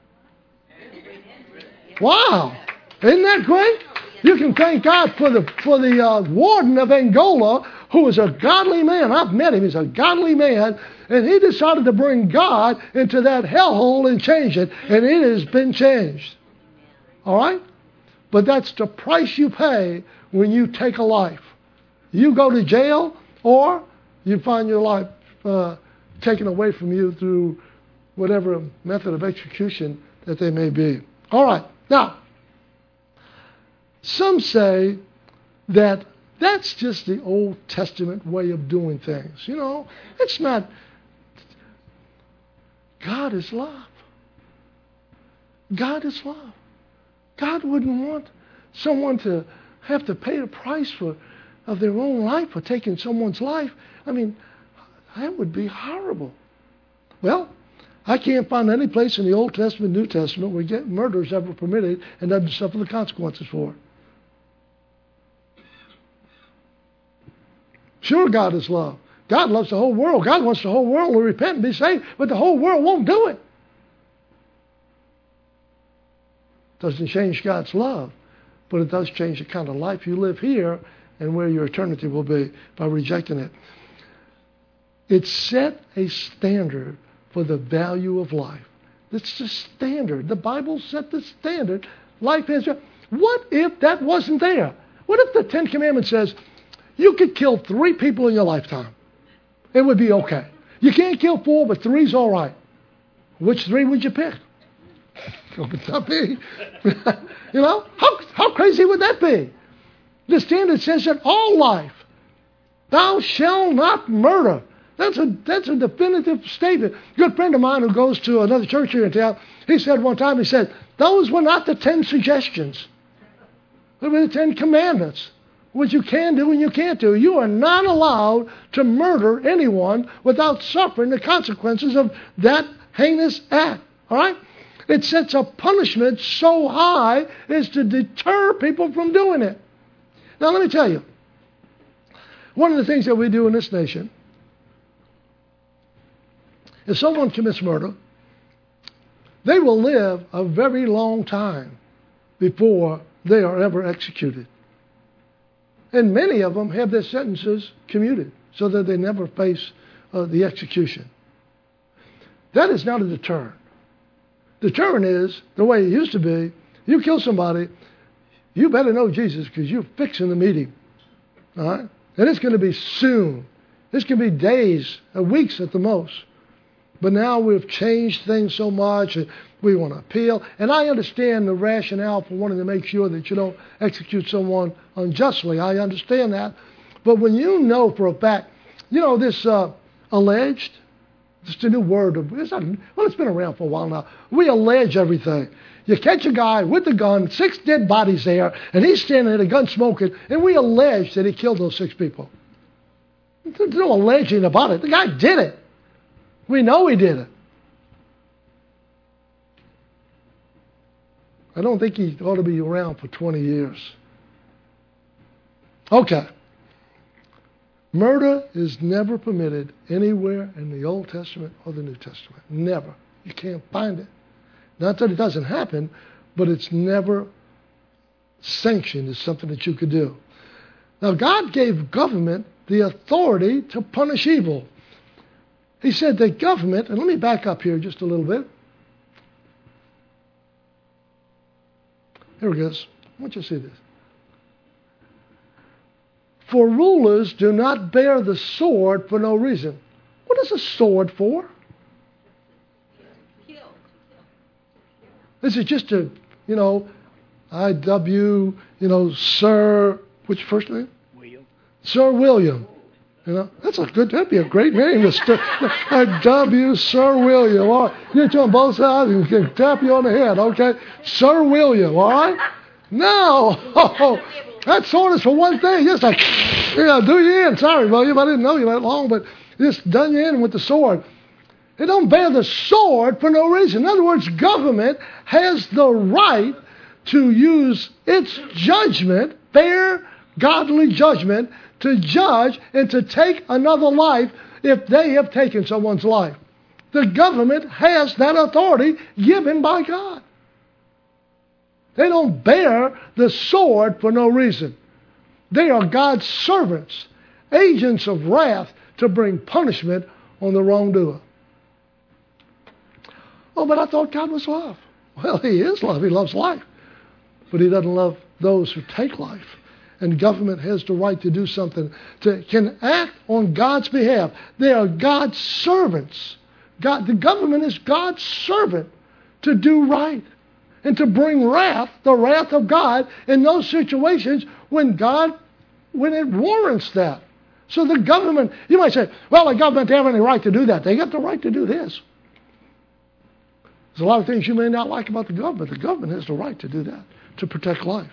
Wow. Isn't that great? You can thank God for the for the uh, warden of Angola, who is a godly man. I've met him. He's a godly man. And he decided to bring God into that hellhole and change it. And it has been changed. All right? But that's the price you pay when you take a life. You go to jail, or you find your life uh, taken away from you through whatever method of execution that they may be. All right. Now, some say that that's just the Old Testament way of doing things. You know, it's not. God is love. God is love. God wouldn't want someone to have to pay the price for of their own life for taking someone's life. I mean, that would be horrible. Well, I can't find any place in the Old Testament, New Testament where get murder is ever permitted and doesn't suffer the consequences for it. Sure, God is love. God loves the whole world. God wants the whole world to repent and be saved, but the whole world won't do it. Doesn't change God's love, but it does change the kind of life you live here and where your eternity will be by rejecting it. It set a standard for the value of life. It's the standard. The Bible set the standard. Life is. What if that wasn't there? What if the Ten Commandments says you could kill three people in your lifetime? It would be okay. You can't kill four, but three's all right. Which three would you pick? It's not me. You know, how, how crazy would that be? The standard says that all life, thou shalt not murder. That's a, that's a definitive statement. A good friend of mine who goes to another church here in town, he said one time, he said, those were not the ten suggestions. They were the ten commandments. What you can do and you can't do. You are not allowed to murder anyone without suffering the consequences of that heinous act. All right? It sets a punishment so high as to deter people from doing it. Now, let me tell you, one of the things that we do in this nation, if someone commits murder, they will live a very long time before they are ever executed. And many of them have their sentences commuted so that they never face uh, the execution. That is not a deterrent. Deterrent is the way it used to be. You kill somebody, you better know Jesus because you're fixing to meet him. All right? And it's going to be soon. This can be days, or weeks at the most. But now we've changed things so much, and we want to appeal. And I understand the rationale for wanting to make sure that you don't execute someone unjustly. I understand that. But when you know for a fact, you know, this uh, alleged, it's a new word. It's not, well, it's been around for a while now. We allege everything. You catch a guy with a gun, six dead bodies there, and he's standing there, the gun smoking, and we allege that he killed those six people. There's no alleging about it. The guy did it. We know he did it. I don't think he ought to be around for twenty years. Okay. Murder is never permitted anywhere in the Old Testament or the New Testament. Never. You can't find it. Not that it doesn't happen, but it's never sanctioned as something that you could do. Now, God gave government the authority to punish evil. He said that government, and let me back up here just a little bit. Here it goes. I want you to see this. For rulers do not bear the sword for no reason. What is a sword for? Kill. This is just a, you know, I W, you know, Sir, which first name? William. Sir William. You know, that's a good, that'd be a great name. I W, Sir William. All right. You get you on both sides and can tap you on the head, okay? Sir William, all right? No. Oh, that sword is for one thing. Just like, you know, do you in. Sorry, William, I didn't know you that long, but just done you in with the sword. They don't bear the sword for no reason. In other words, government has the right to use its judgment, fair, godly judgment, to judge and to take another life if they have taken someone's life. The government has that authority given by God. They don't bear the sword for no reason. They are God's servants, agents of wrath to bring punishment on the wrongdoer. Oh, but I thought God was love. Well, he is love. He loves life. But he doesn't love those who take life. And government has the right to do something, to can act on God's behalf. They are God's servants. God, the government is God's servant to do right and to bring wrath, the wrath of God, in those situations when God, when it warrants that. So the government, you might say, well, the government doesn't have any right to do that. They got the right to do this. There's a lot of things you may not like about the government. The government has the right to do that, to protect life.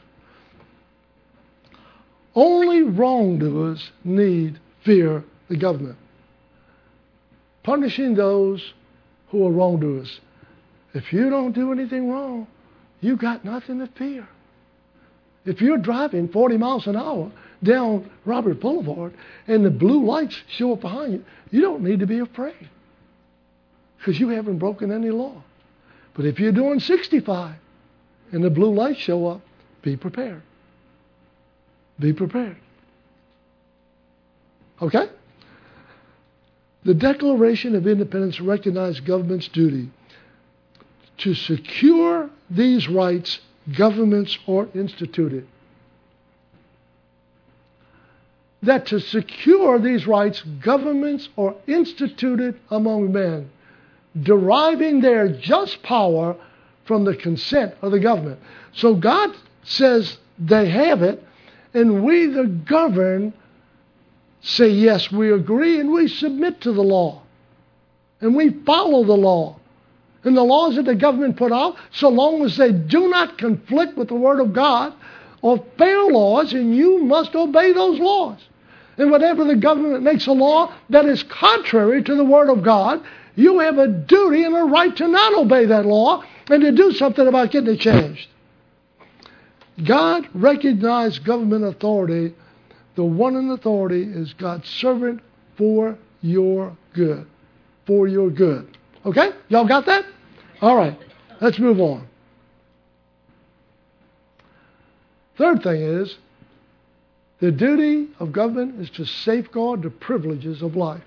Only wrongdoers need fear the government. Punishing those who are wrongdoers. If you don't do anything wrong, you got nothing to fear. If you're driving forty miles an hour down Robert Boulevard and the blue lights show up behind you, you don't need to be afraid because you haven't broken any law. But if you're doing sixty-five and the blue lights show up, be prepared. Be prepared. Okay? The Declaration of Independence recognized government's duty to secure these rights governments are instituted. That to secure these rights, governments are instituted among men. deriving their just power from the consent of the government. So God says they have it, and we, the governed, say, yes, we agree, and we submit to the law. And we follow the law. And the laws that the government put out, so long as they do not conflict with the Word of God, are fair laws, and you must obey those laws. And whenever the government makes a law that is contrary to the Word of God, you have a duty and a right to not obey that law and to do something about getting it changed. God recognized government authority. The one in authority is God's servant for your good. For your good. Okay? Y'all got that? All right. Let's move on. Third thing is, the duty of government is to safeguard the privileges of life.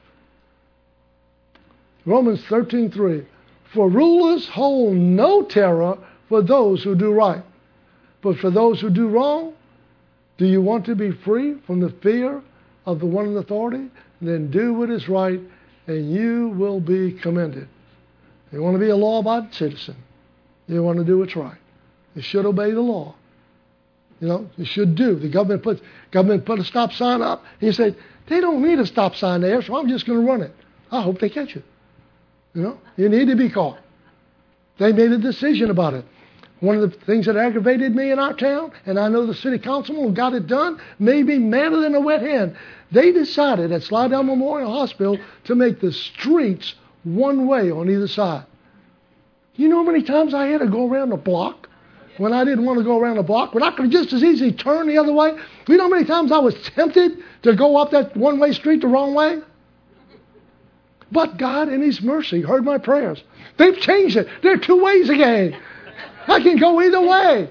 Romans thirteen three. For rulers hold no terror for those who do right. But for those who do wrong, do you want to be free from the fear of the one in authority? Then do what is right, and you will be commended. You want to be a law-abiding citizen. You want to do what's right. You should obey the law. You know, you should do. The government put government put a stop sign up, and you say, they don't need a stop sign there, so I'm just going to run it. I hope they catch you. You know, you need to be caught. They made a decision about it. One of the things that aggravated me in our town, and I know the city councilman who got it done, made me madder than a wet hen. They decided at Slidell Memorial Hospital to make the streets one way on either side. You know how many times I had to go around the block when I didn't want to go around the block, when I could just as easily turn the other way? You know how many times I was tempted to go up that one-way street the wrong way? But God, in His mercy, heard my prayers. They've changed it. There are two ways again. I can go either way.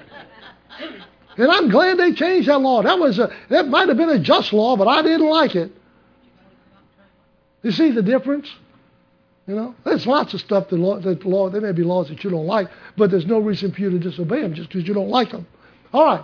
And I'm glad they changed that law. That was a, that might have been a just law, but I didn't like it. You see the difference? You know, there's lots of stuff that law, that law, there may be laws that you don't like, but there's no reason for you to disobey them just because you don't like them. All right.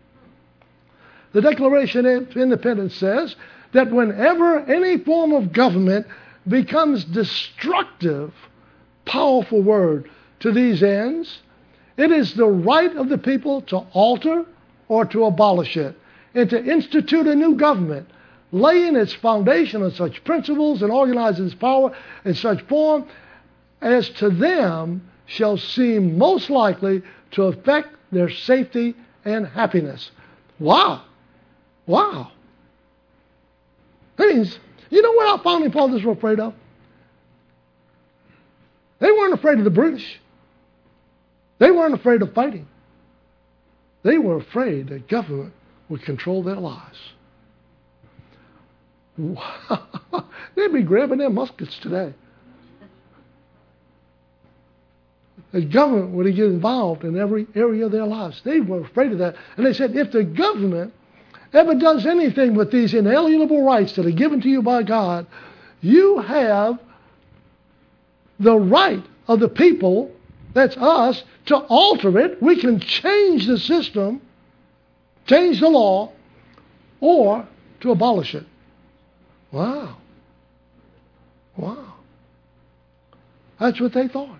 The Declaration of Independence says that whenever any form of government becomes destructive, powerful word, to these ends, it is the right of the people to alter or to abolish it, and to institute a new government, laying its foundation on such principles and organizing its power in such form as to them shall seem most likely to affect their safety and happiness. Wow. Wow. That means, you know what our founding fathers were afraid of? They weren't afraid of the British. They weren't afraid of fighting. They were afraid that government would control their lives. Wow. They'd be grabbing their muskets today. The government would get involved in every area of their lives. They were afraid of that. And they said, if the government ever does anything with these inalienable rights that are given to you by God, you have the right of the people, that's us, to alter it. We can change the system, change the law, or to abolish it. Wow. Wow. That's what they thought.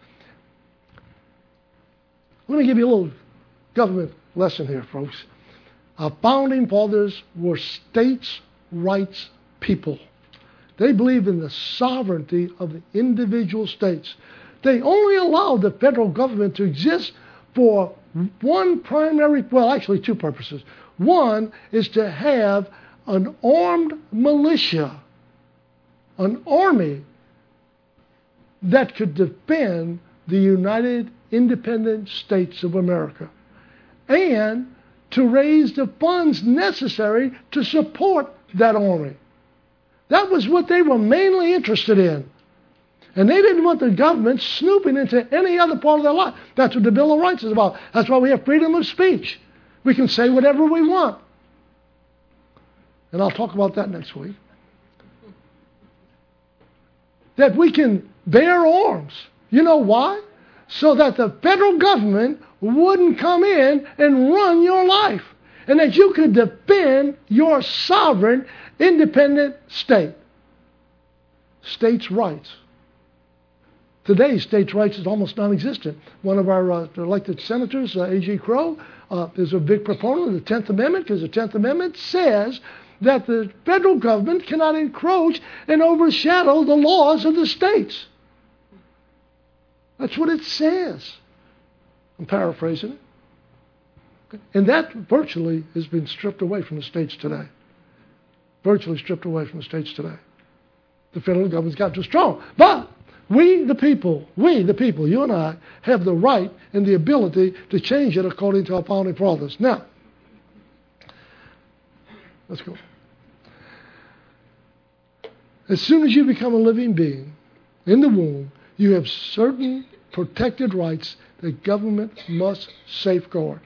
Let me give you a little government lesson here, folks. Our founding fathers were states' rights people. They believed in the sovereignty of the individual states. They only allowed the federal government to exist for one primary, well, actually two purposes. One is to have an armed militia, an army that could defend the United Independent States of America, and to raise the funds necessary to support that army. That was what they were mainly interested in. And they didn't want the government snooping into any other part of their life. That's what the Bill of Rights is about. That's why we have freedom of speech. We can say whatever we want. And I'll talk about that next week. That we can bear arms. You know why? So that the federal government wouldn't come in and run your life. And that you could defend your sovereign, independent state. States' rights. Today, states' rights is almost non-existent. One of our uh, elected senators, uh, A G Crow, uh, is a big proponent of the tenth Amendment, because the tenth Amendment says that the federal government cannot encroach and overshadow the laws of the states. That's what it says. I'm paraphrasing it. Okay. And that virtually has been stripped away from the states today. Virtually stripped away from the states today. The federal government's got too strong. But we, the people, we, the people, you and I, have the right and the ability to change it according to our founding fathers. Now, let's go. As soon as you become a living being in the womb, you have certain protected rights that government must safeguard.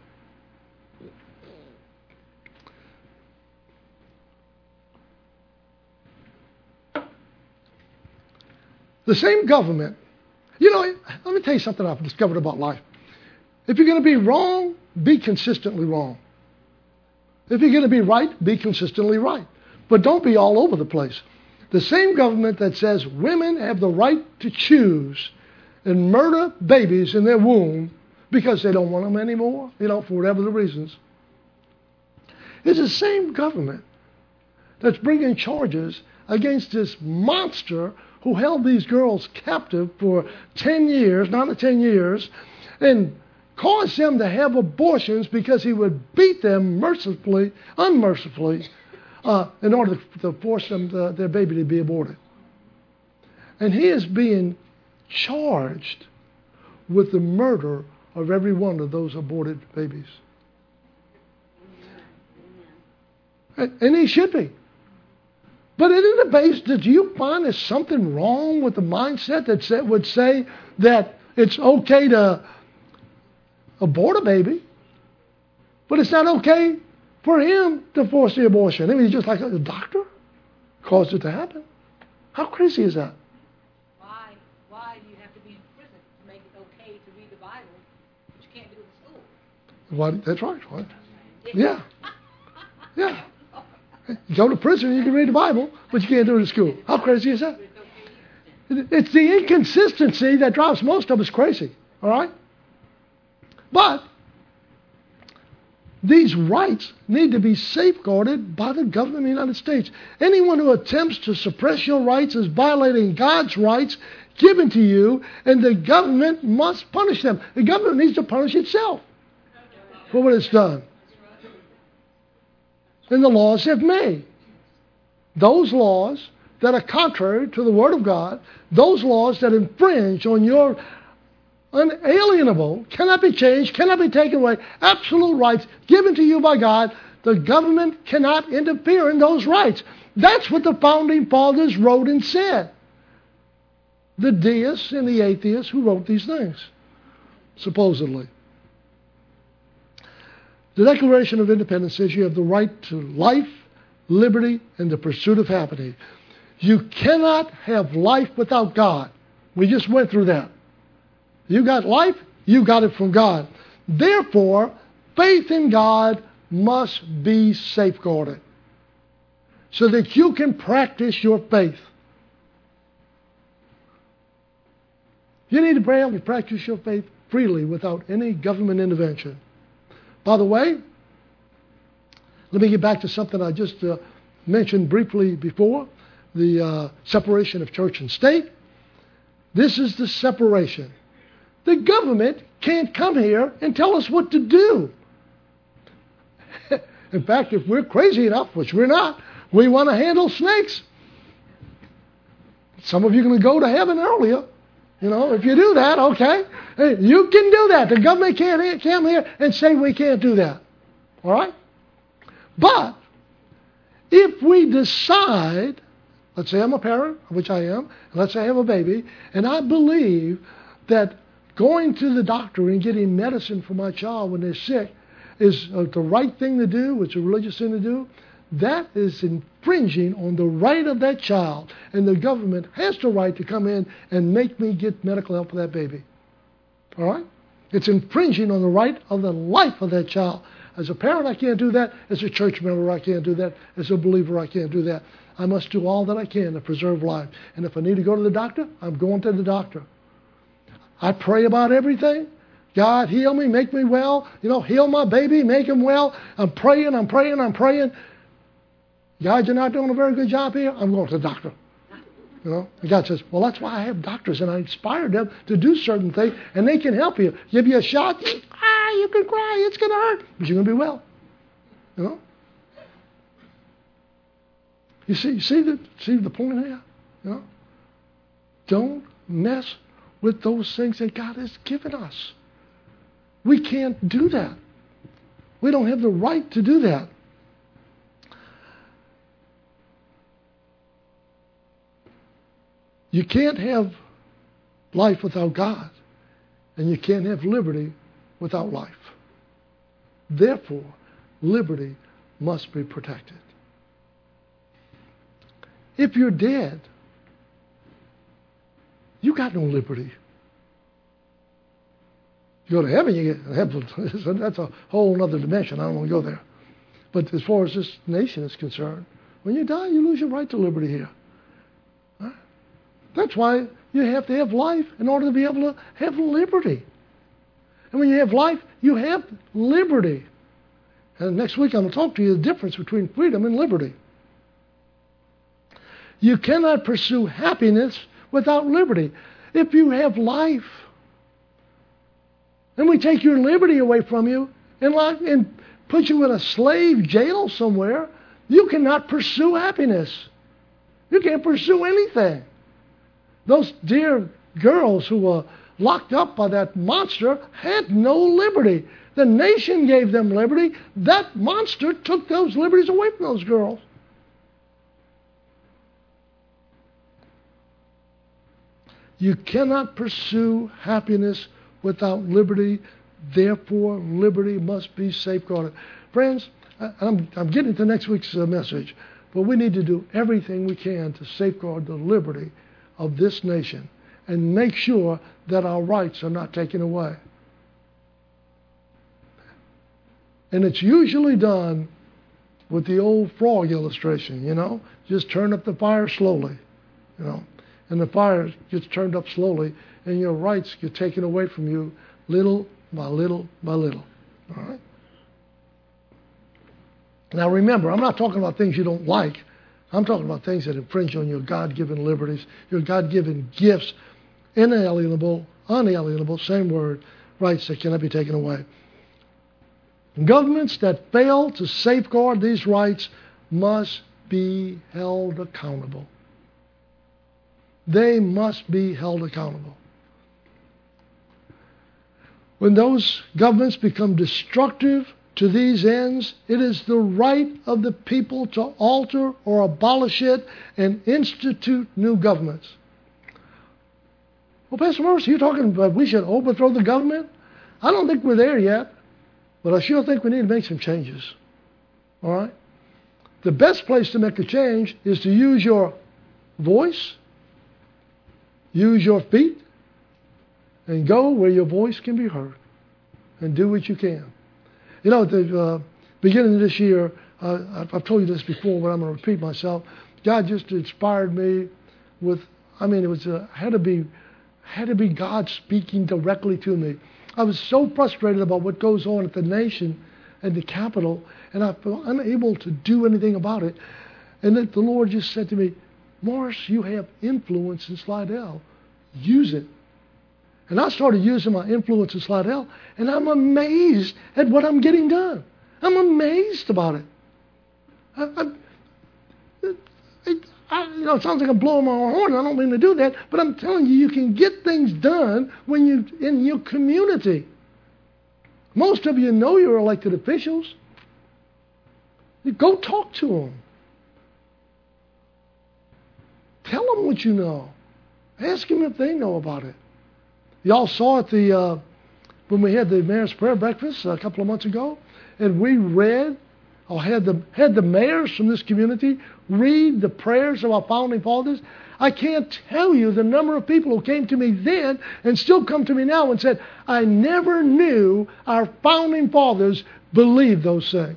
The same government, you know, let me tell you something I've discovered about life. If you're going to be wrong, be consistently wrong. If you're going to be right, be consistently right. But don't be all over the place. The same government that says women have the right to choose and murder babies in their womb because they don't want them anymore, you know, for whatever the reasons, is the same government that's bringing charges against this monster who held these girls captive for ten years, nine to ten years, and caused them to have abortions because he would beat them mercifully, unmercifully, uh, in order to force them to, their baby to be aborted. And he is being charged with the murder of every one of those aborted babies. And, and he should be. But in the base, did you find there's something wrong with the mindset that say, would say that it's okay to abort a baby, but it's not okay for him to force the abortion? I mean, he's just like a doctor caused it to happen. How crazy is that? Why? Why do you have to be in prison to make it okay to read the Bible, but you can't do it in school? What? That's right. What? Yeah. Yeah. You go to prison, you can read the Bible, but you can't do it in school. How crazy is that? It's the inconsistency that drives most of us crazy. All right? But these rights need to be safeguarded by the government of the United States. Anyone who attempts to suppress your rights is violating God's rights given to you, and the government must punish them. The government needs to punish itself for what it's done. And the laws have made. Those laws that are contrary to the Word of God, those laws that infringe on your unalienable, cannot be changed, cannot be taken away, absolute rights given to you by God, the government cannot interfere in those rights. That's what the Founding Fathers wrote and said. The deists and the atheists who wrote these things, supposedly. The Declaration of Independence says you have the right to life, liberty, and the pursuit of happiness. You cannot have life without God. We just went through that. You got life, you got it from God. Therefore, faith in God must be safeguarded so that you can practice your faith. You need to be able to practice your faith freely without any government intervention. By the way, let me get back to something I just uh, mentioned briefly before, the uh, separation of church and state. This is the separation. The government can't come here and tell us what to do. In fact, if we're crazy enough, which we're not, we want to handle snakes. Some of you are going to go to heaven earlier. You know, if you do that, okay. Hey, you can do that. The government can't come here and say we can't do that. All right? But if we decide, let's say I'm a parent, which I am, and let's say I have a baby, and I believe that going to the doctor and getting medicine for my child when they're sick is uh, the right thing to do, it's a religious thing to do, that is infringing on the right of that child. And the government has the right to come in and make me get medical help for that baby. All right? It's infringing on the right of the life of that child. As a parent, I can't do that. As a church member, I can't do that. As a believer, I can't do that. I must do all that I can to preserve life. And if I need to go to the doctor, I'm going to the doctor. I pray about everything. God, heal me, make me well. You know, heal my baby, make him well. I'm praying, I'm praying, I'm praying. God, you're not doing a very good job here. I'm going to the doctor. You know, and God says, well, that's why I have doctors, and I inspire them to do certain things, and they can help you. Give you a shot, ah, you can cry, it's going to hurt, but you're going to be well. You know? You see, you see the see the point here? You know? Don't mess with those things that God has given us. We can't do that. We don't have the right to do that. You can't have life without God, and you can't have liberty without life. Therefore, liberty must be protected. If you're dead, you got no liberty. You go to heaven, you get heaven. That's a whole other dimension. I don't want to go there. But as far as this nation is concerned, when you die, you lose your right to liberty here. Right? That's why you have to have life in order to be able to have liberty. And when you have life, you have liberty. And next week I'm going to talk to you the difference between freedom and liberty. You cannot pursue happiness without liberty. If you have life, and we take your liberty away from you and, lock, and put you in a slave jail somewhere, you cannot pursue happiness. You can't pursue anything. Those dear girls who were locked up by that monster had no liberty. The nation gave them liberty. That monster took those liberties away from those girls. You cannot pursue happiness without liberty. Therefore, liberty must be safeguarded. Friends, I'm, I'm getting to next week's uh, message, but we need to do everything we can to safeguard the liberty of this nation and make sure that our rights are not taken away. And it's usually done with the old frog illustration, you know. Just turn up the fire slowly, you know. And the fire gets turned up slowly, and your rights get taken away from you little by little by little. All right? Now remember, I'm not talking about things you don't like. I'm talking about things that infringe on your God-given liberties, your God-given gifts, inalienable, unalienable, same word, rights that cannot be taken away. Governments that fail to safeguard these rights must be held accountable. They must be held accountable. When those governments become destructive to these ends, it is the right of the people to alter or abolish it and institute new governments. Well, Pastor Morris, you're talking about we should overthrow the government? I don't think we're there yet, but I sure think we need to make some changes. All right? The best place to make a change is to use your voice, use your feet, and go where your voice can be heard, and do what you can. You know, at the uh, beginning of this year, uh, I've told you this before, but I'm going to repeat myself. God just inspired me with, I mean, it was uh, had to be had to be God speaking directly to me. I was so frustrated about what goes on at the nation and the Capitol, and I felt unable to do anything about it. And then the Lord just said to me, Morris, you have influence in Slidell. Use it. And I started using my influence in Slidell, and I'm amazed at what I'm getting done. I'm amazed about it. I, I, I, I, you know, it sounds like I'm blowing my own horn. I don't mean to do that, but I'm telling you, you can get things done when you in your community. Most of you know your elected officials. You go talk to them. Tell them what you know. Ask them if they know about it. Y'all saw at the uh, when we had the mayor's prayer breakfast a couple of months ago, and we read or had the had the mayors from this community read the prayers of our founding fathers. I can't tell you the number of people who came to me then and still come to me now and said, I never knew our founding fathers believed those things.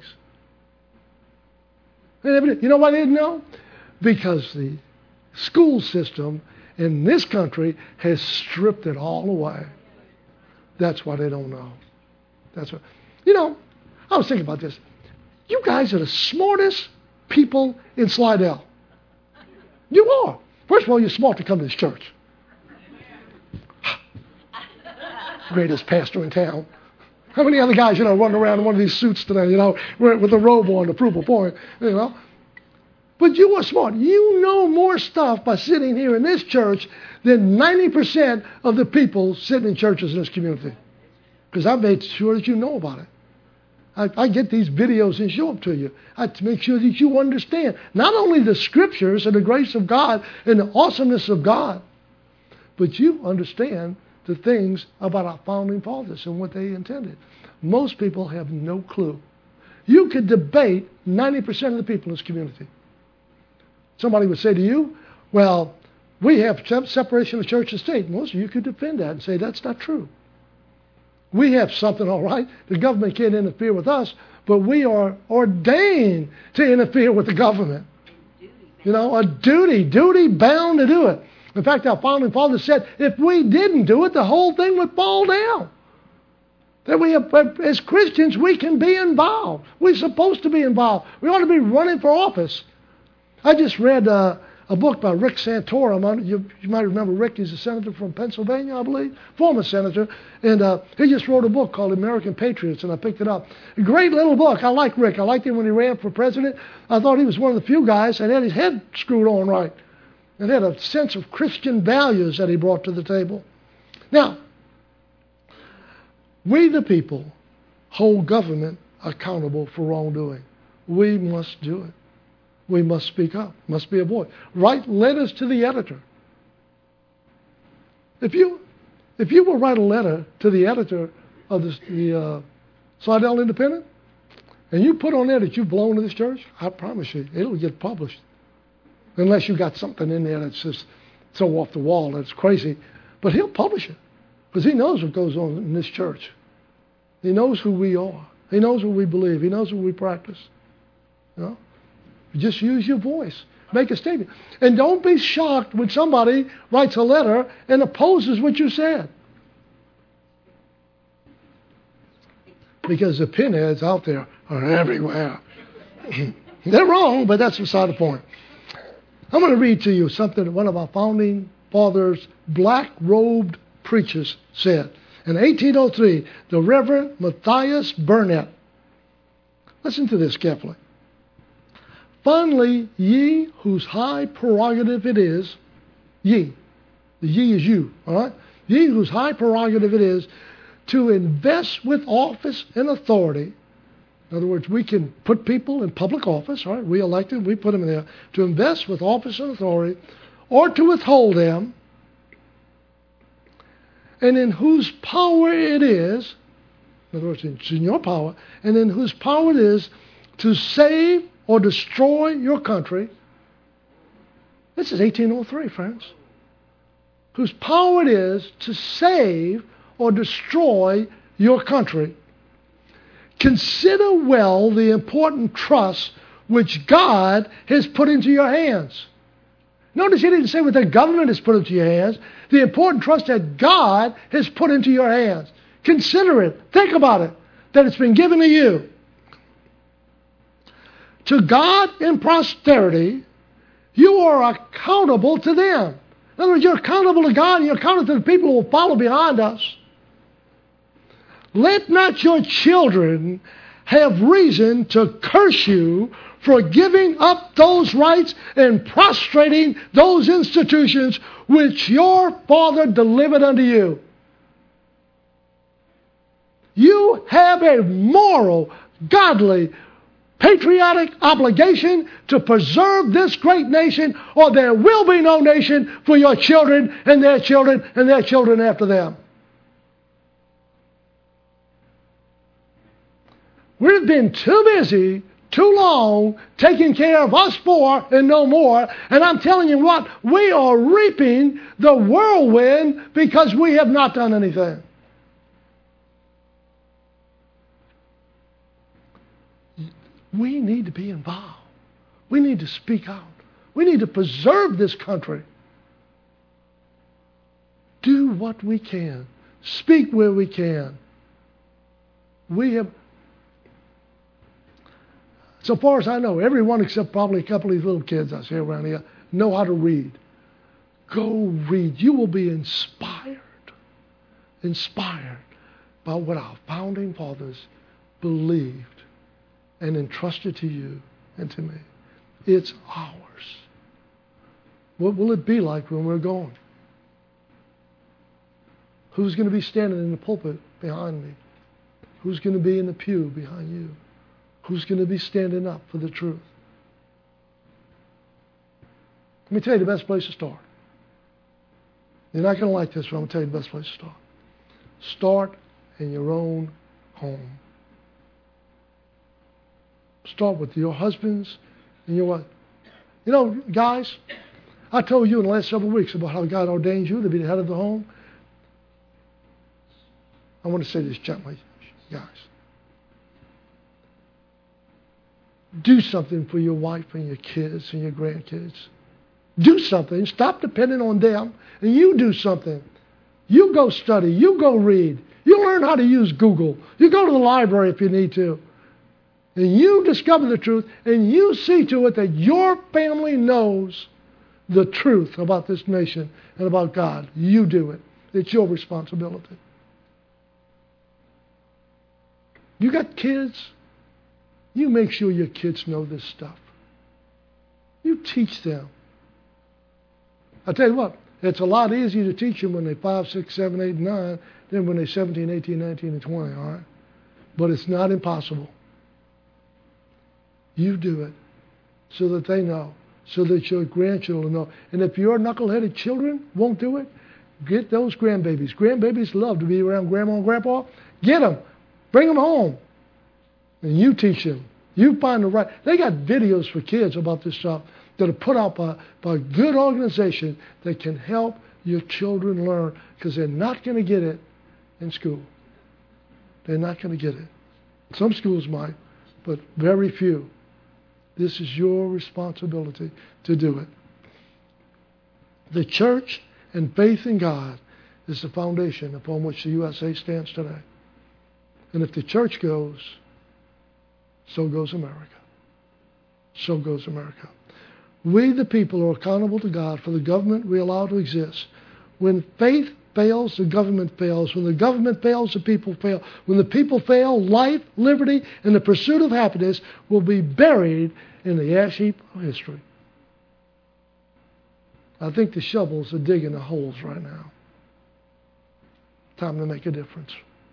And you know why they didn't know? Because the school system in this country has stripped it all away. That's why they don't know. That's what. You know, I was thinking about this. You guys are the smartest people in Slidell. You are. First of all, you're smart to come to this church. Greatest pastor in town. How many other guys, you know, running around in one of these suits today, you know, with a robe on to prove a point, you know? But you are smart. You know more stuff by sitting here in this church than ninety percent of the people sitting in churches in this community. Because I've made sure that you know about it. I, I get these videos and show them to you. I to make sure that you understand not only the scriptures and the grace of God and the awesomeness of God, but you understand the things about our founding fathers and what they intended. Most people have no clue. You could debate ninety percent of the people in this community. Somebody would say to you, well, we have separation of church and state. Most of you could defend that and say that's not true. We have something, all right. The government can't interfere with us, but we are ordained to interfere with the government. You know, a duty, duty bound to do it. In fact, our founding fathers said if we didn't do it, the whole thing would fall down. That we, have, as Christians, we can be involved. We're supposed to be involved. We ought to be running for office. I just read uh, a book by Rick Santorum. You, you might remember Rick. He's a senator from Pennsylvania, I believe, former senator. And uh, he just wrote a book called American Patriots, and I picked it up. A great little book. I like Rick. I liked him when he ran for president. I thought he was one of the few guys that had his head screwed on right and had a sense of Christian values that he brought to the table. Now, we the people hold government accountable for wrongdoing. We must do it. We must speak up. Must be a voice. Write letters to the editor. If you, if you will write a letter to the editor of the, the uh, Slidell Independent, and you put on there that you belong to this church, I promise you, it'll get published. Unless you got something in there that's just so off the wall that's crazy. But he'll publish it. Because he knows what goes on in this church. He knows who we are. He knows what we believe. He knows what we practice. You know? Just use your voice. Make a statement. And don't be shocked when somebody writes a letter and opposes what you said. Because the pinheads out there are everywhere. They're wrong, but that's beside the point. I'm going to read to you something that one of our founding fathers, black-robed preachers, said. In eighteen oh three, the Reverend Matthias Burnett. Listen to this carefully. Finally, ye whose high prerogative it is, ye, the ye is you, all right? Ye whose high prerogative it is to invest with office and authority. In other words, we can put people in public office, all right? We elected, we put them there. To invest with office and authority, or to withhold them, and in whose power it is, in other words, it's in your power, and in whose power it is to save or destroy your country. This is eighteen oh three, friends. Whose power it is to save or destroy your country. Consider well the important trust which God has put into your hands. Notice he didn't say what the government has put into your hands. The important trust that God has put into your hands. Consider it. Think about it. That it's been given to you. To God in posterity, you are accountable to them. In other words, you're accountable to God and you're accountable to the people who will follow behind us. Let not your children have reason to curse you for giving up those rights and prostrating those institutions which your father delivered unto you. You have a moral, godly, patriotic obligation to preserve this great nation, or there will be no nation for your children and their children and their children after them. We've been too busy, too long, taking care of us four and no more. And I'm telling you what, we are reaping the whirlwind because we have not done anything. We need to be involved. We need to speak out. We need to preserve this country. do what we can. Speak where we can. We have, so far as I know, everyone except probably a couple of these little kids I see around here know how to read. Go read. You will be inspired, inspired by what our founding fathers believed and entrusted to you and to me. It's ours. What will it be like when we're gone? Who's going to be standing in the pulpit behind me? Who's going to be in the pew behind you? Who's going to be standing up for the truth? Let me tell you the best place to start. You're not going to like this, but I'm going to tell you the best place to start. Start in your own home. Start with your husbands and your wife. You know, guys, I told you in the last several weeks about how God ordained you to be the head of the home. I want to say this gently, guys. Do something for your wife and your kids and your grandkids. Do something. Stop depending on them, and you do something. You go study. You go read. You learn how to use Google. You go to the library if you need to. And you discover the truth, and you see to it that your family knows the truth about this nation and about God. You do it. It's your responsibility. You got kids? You make sure your kids know this stuff. You teach them. I tell you what, it's a lot easier to teach them when they're five, six, seven, eight, nine than when they're seventeen, eighteen, nineteen, and twenty, all right? But it's not impossible. You do it so that they know, so that your grandchildren know. And if your knuckleheaded children won't do it, get those grandbabies. Grandbabies love to be around grandma and grandpa. Get them. Bring them home. And you teach them. You find the right. They got videos for kids about this stuff that are put out by, by a good organization that can help your children learn, because they're not going to get it in school. They're not going to get it. Some schools might, but very few. This is your responsibility to do it. The church and faith in God is the foundation upon which the U S A stands today. And if the church goes, so goes America. So goes America. We, the people, are accountable to God for the government we allow to exist. When faith fails, the government fails. When the government fails, the people fail. When the people fail, life, liberty, and the pursuit of happiness will be buried in the ash heap of history. I think the shovels are digging the holes right now. Time to make a difference.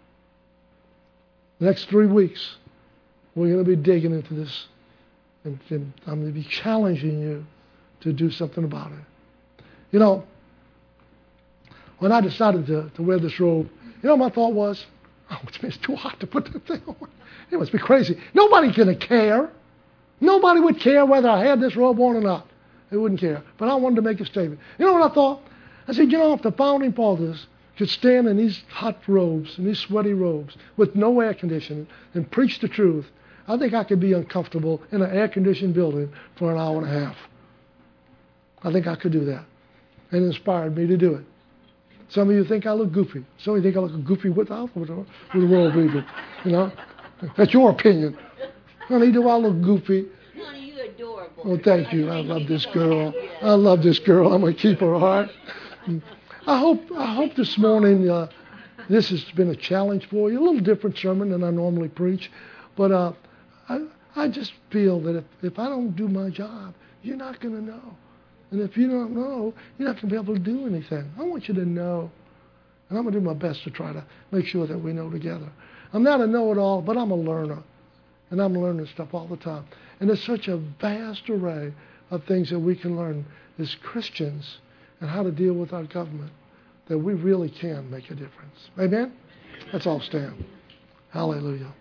The next three weeks, we're going to be digging into this. And, and I'm going to be challenging you to do something about it. You know, when I decided to, to wear this robe, you know what my thought was? Oh, it's too hot to put that thing on. It must be crazy. Nobody's going to care. Nobody would care whether I had this robe on or not. They wouldn't care. But I wanted to make a statement. You know what I thought? I said, you know, if the founding fathers could stand in these hot robes, in these sweaty robes, with no air conditioning, and preach the truth, I think I could be uncomfortable in an air-conditioned building for an hour and a half. I think I could do that. And it inspired me to do it. Some of you think I look goofy. Some of you think I look goofy without with the world leader. You know? That's your opinion. Honey, do I look goofy? Honey, you're adorable. Oh, thank you. I love this girl. I love this girl. I'm going to keep her, all right? I hope, I hope this morning uh, this has been a challenge for you. A little different sermon than I normally preach. But uh, I, I just feel that if, if I don't do my job, you're not going to know. And if you don't know, you're not going to be able to do anything. I want you to know. And I'm going to do my best to try to make sure that we know together. I'm not a know-it-all, but I'm a learner. And I'm learning stuff all the time. And there's such a vast array of things that we can learn as Christians and how to deal with our government that we really can make a difference. Amen? Let's all stand. Hallelujah.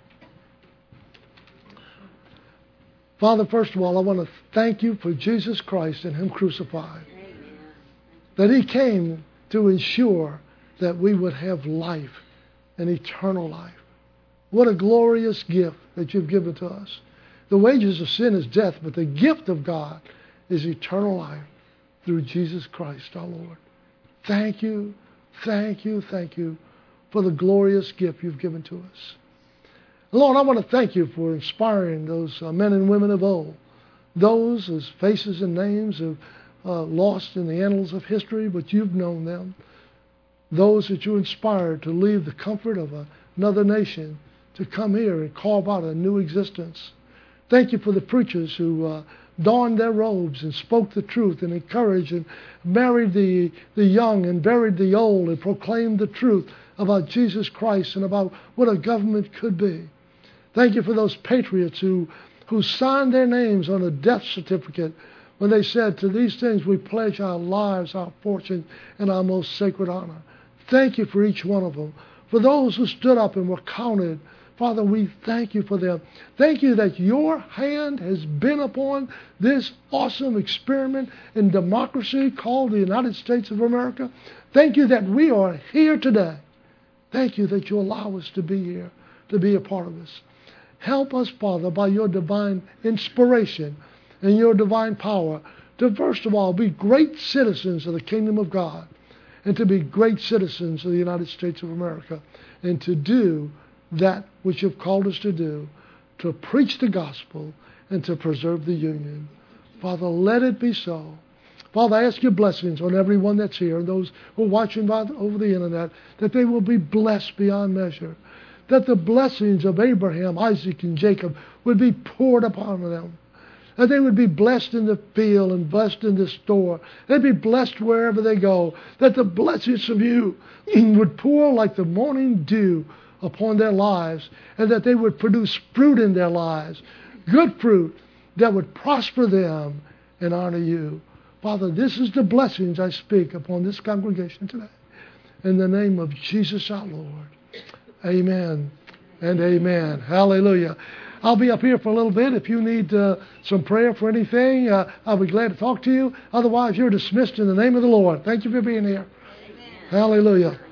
Father, first of all, I want to thank you for Jesus Christ and Him crucified. Amen. That He came to ensure that we would have life and eternal life. What a glorious gift that you've given to us. The wages of sin is death, but the gift of God is eternal life through Jesus Christ our Lord. Thank you Thank you, thank you for the glorious gift you've given to us. Lord, I want to thank you for inspiring those uh, men and women of old, those whose faces and names have uh, lost in the annals of history, but you've known them, those that you inspired to leave the comfort of a, another nation to come here and carve out a new existence. Thank you for the preachers who uh, donned their robes and spoke the truth and encouraged and married the, the young and buried the old and proclaimed the truth about Jesus Christ and about what a government could be. Thank you for those patriots who, who signed their names on a death certificate when they said, to these things we pledge our lives, our fortune, and our most sacred honor. Thank you for each one of them. For those who stood up and were counted, Father, we thank you for them. Thank you that your hand has been upon this awesome experiment in democracy called the United States of America. Thank you that we are here today. Thank you that you allow us to be here, to be a part of this. Help us, Father, by your divine inspiration and your divine power to, first of all, be great citizens of the kingdom of God and to be great citizens of the United States of America and to do that which you've called us to do, to preach the gospel and to preserve the union. Father, let it be so. Father, I ask your blessings on everyone that's here and those who are watching by, over the internet, that they will be blessed beyond measure, that the blessings of Abraham, Isaac, and Jacob would be poured upon them, that they would be blessed in the field and blessed in the store. They'd be blessed wherever they go, that the blessings of you would pour like the morning dew upon their lives, and that they would produce fruit in their lives, good fruit that would prosper them and honor you. Father, this is the blessings I speak upon this congregation today. In the name of Jesus our Lord. Amen and amen. Hallelujah. I'll be up here for a little bit. If you need uh, some prayer for anything, uh, I'll be glad to talk to you. Otherwise, you're dismissed in the name of the Lord. Thank you for being here. Amen. Hallelujah.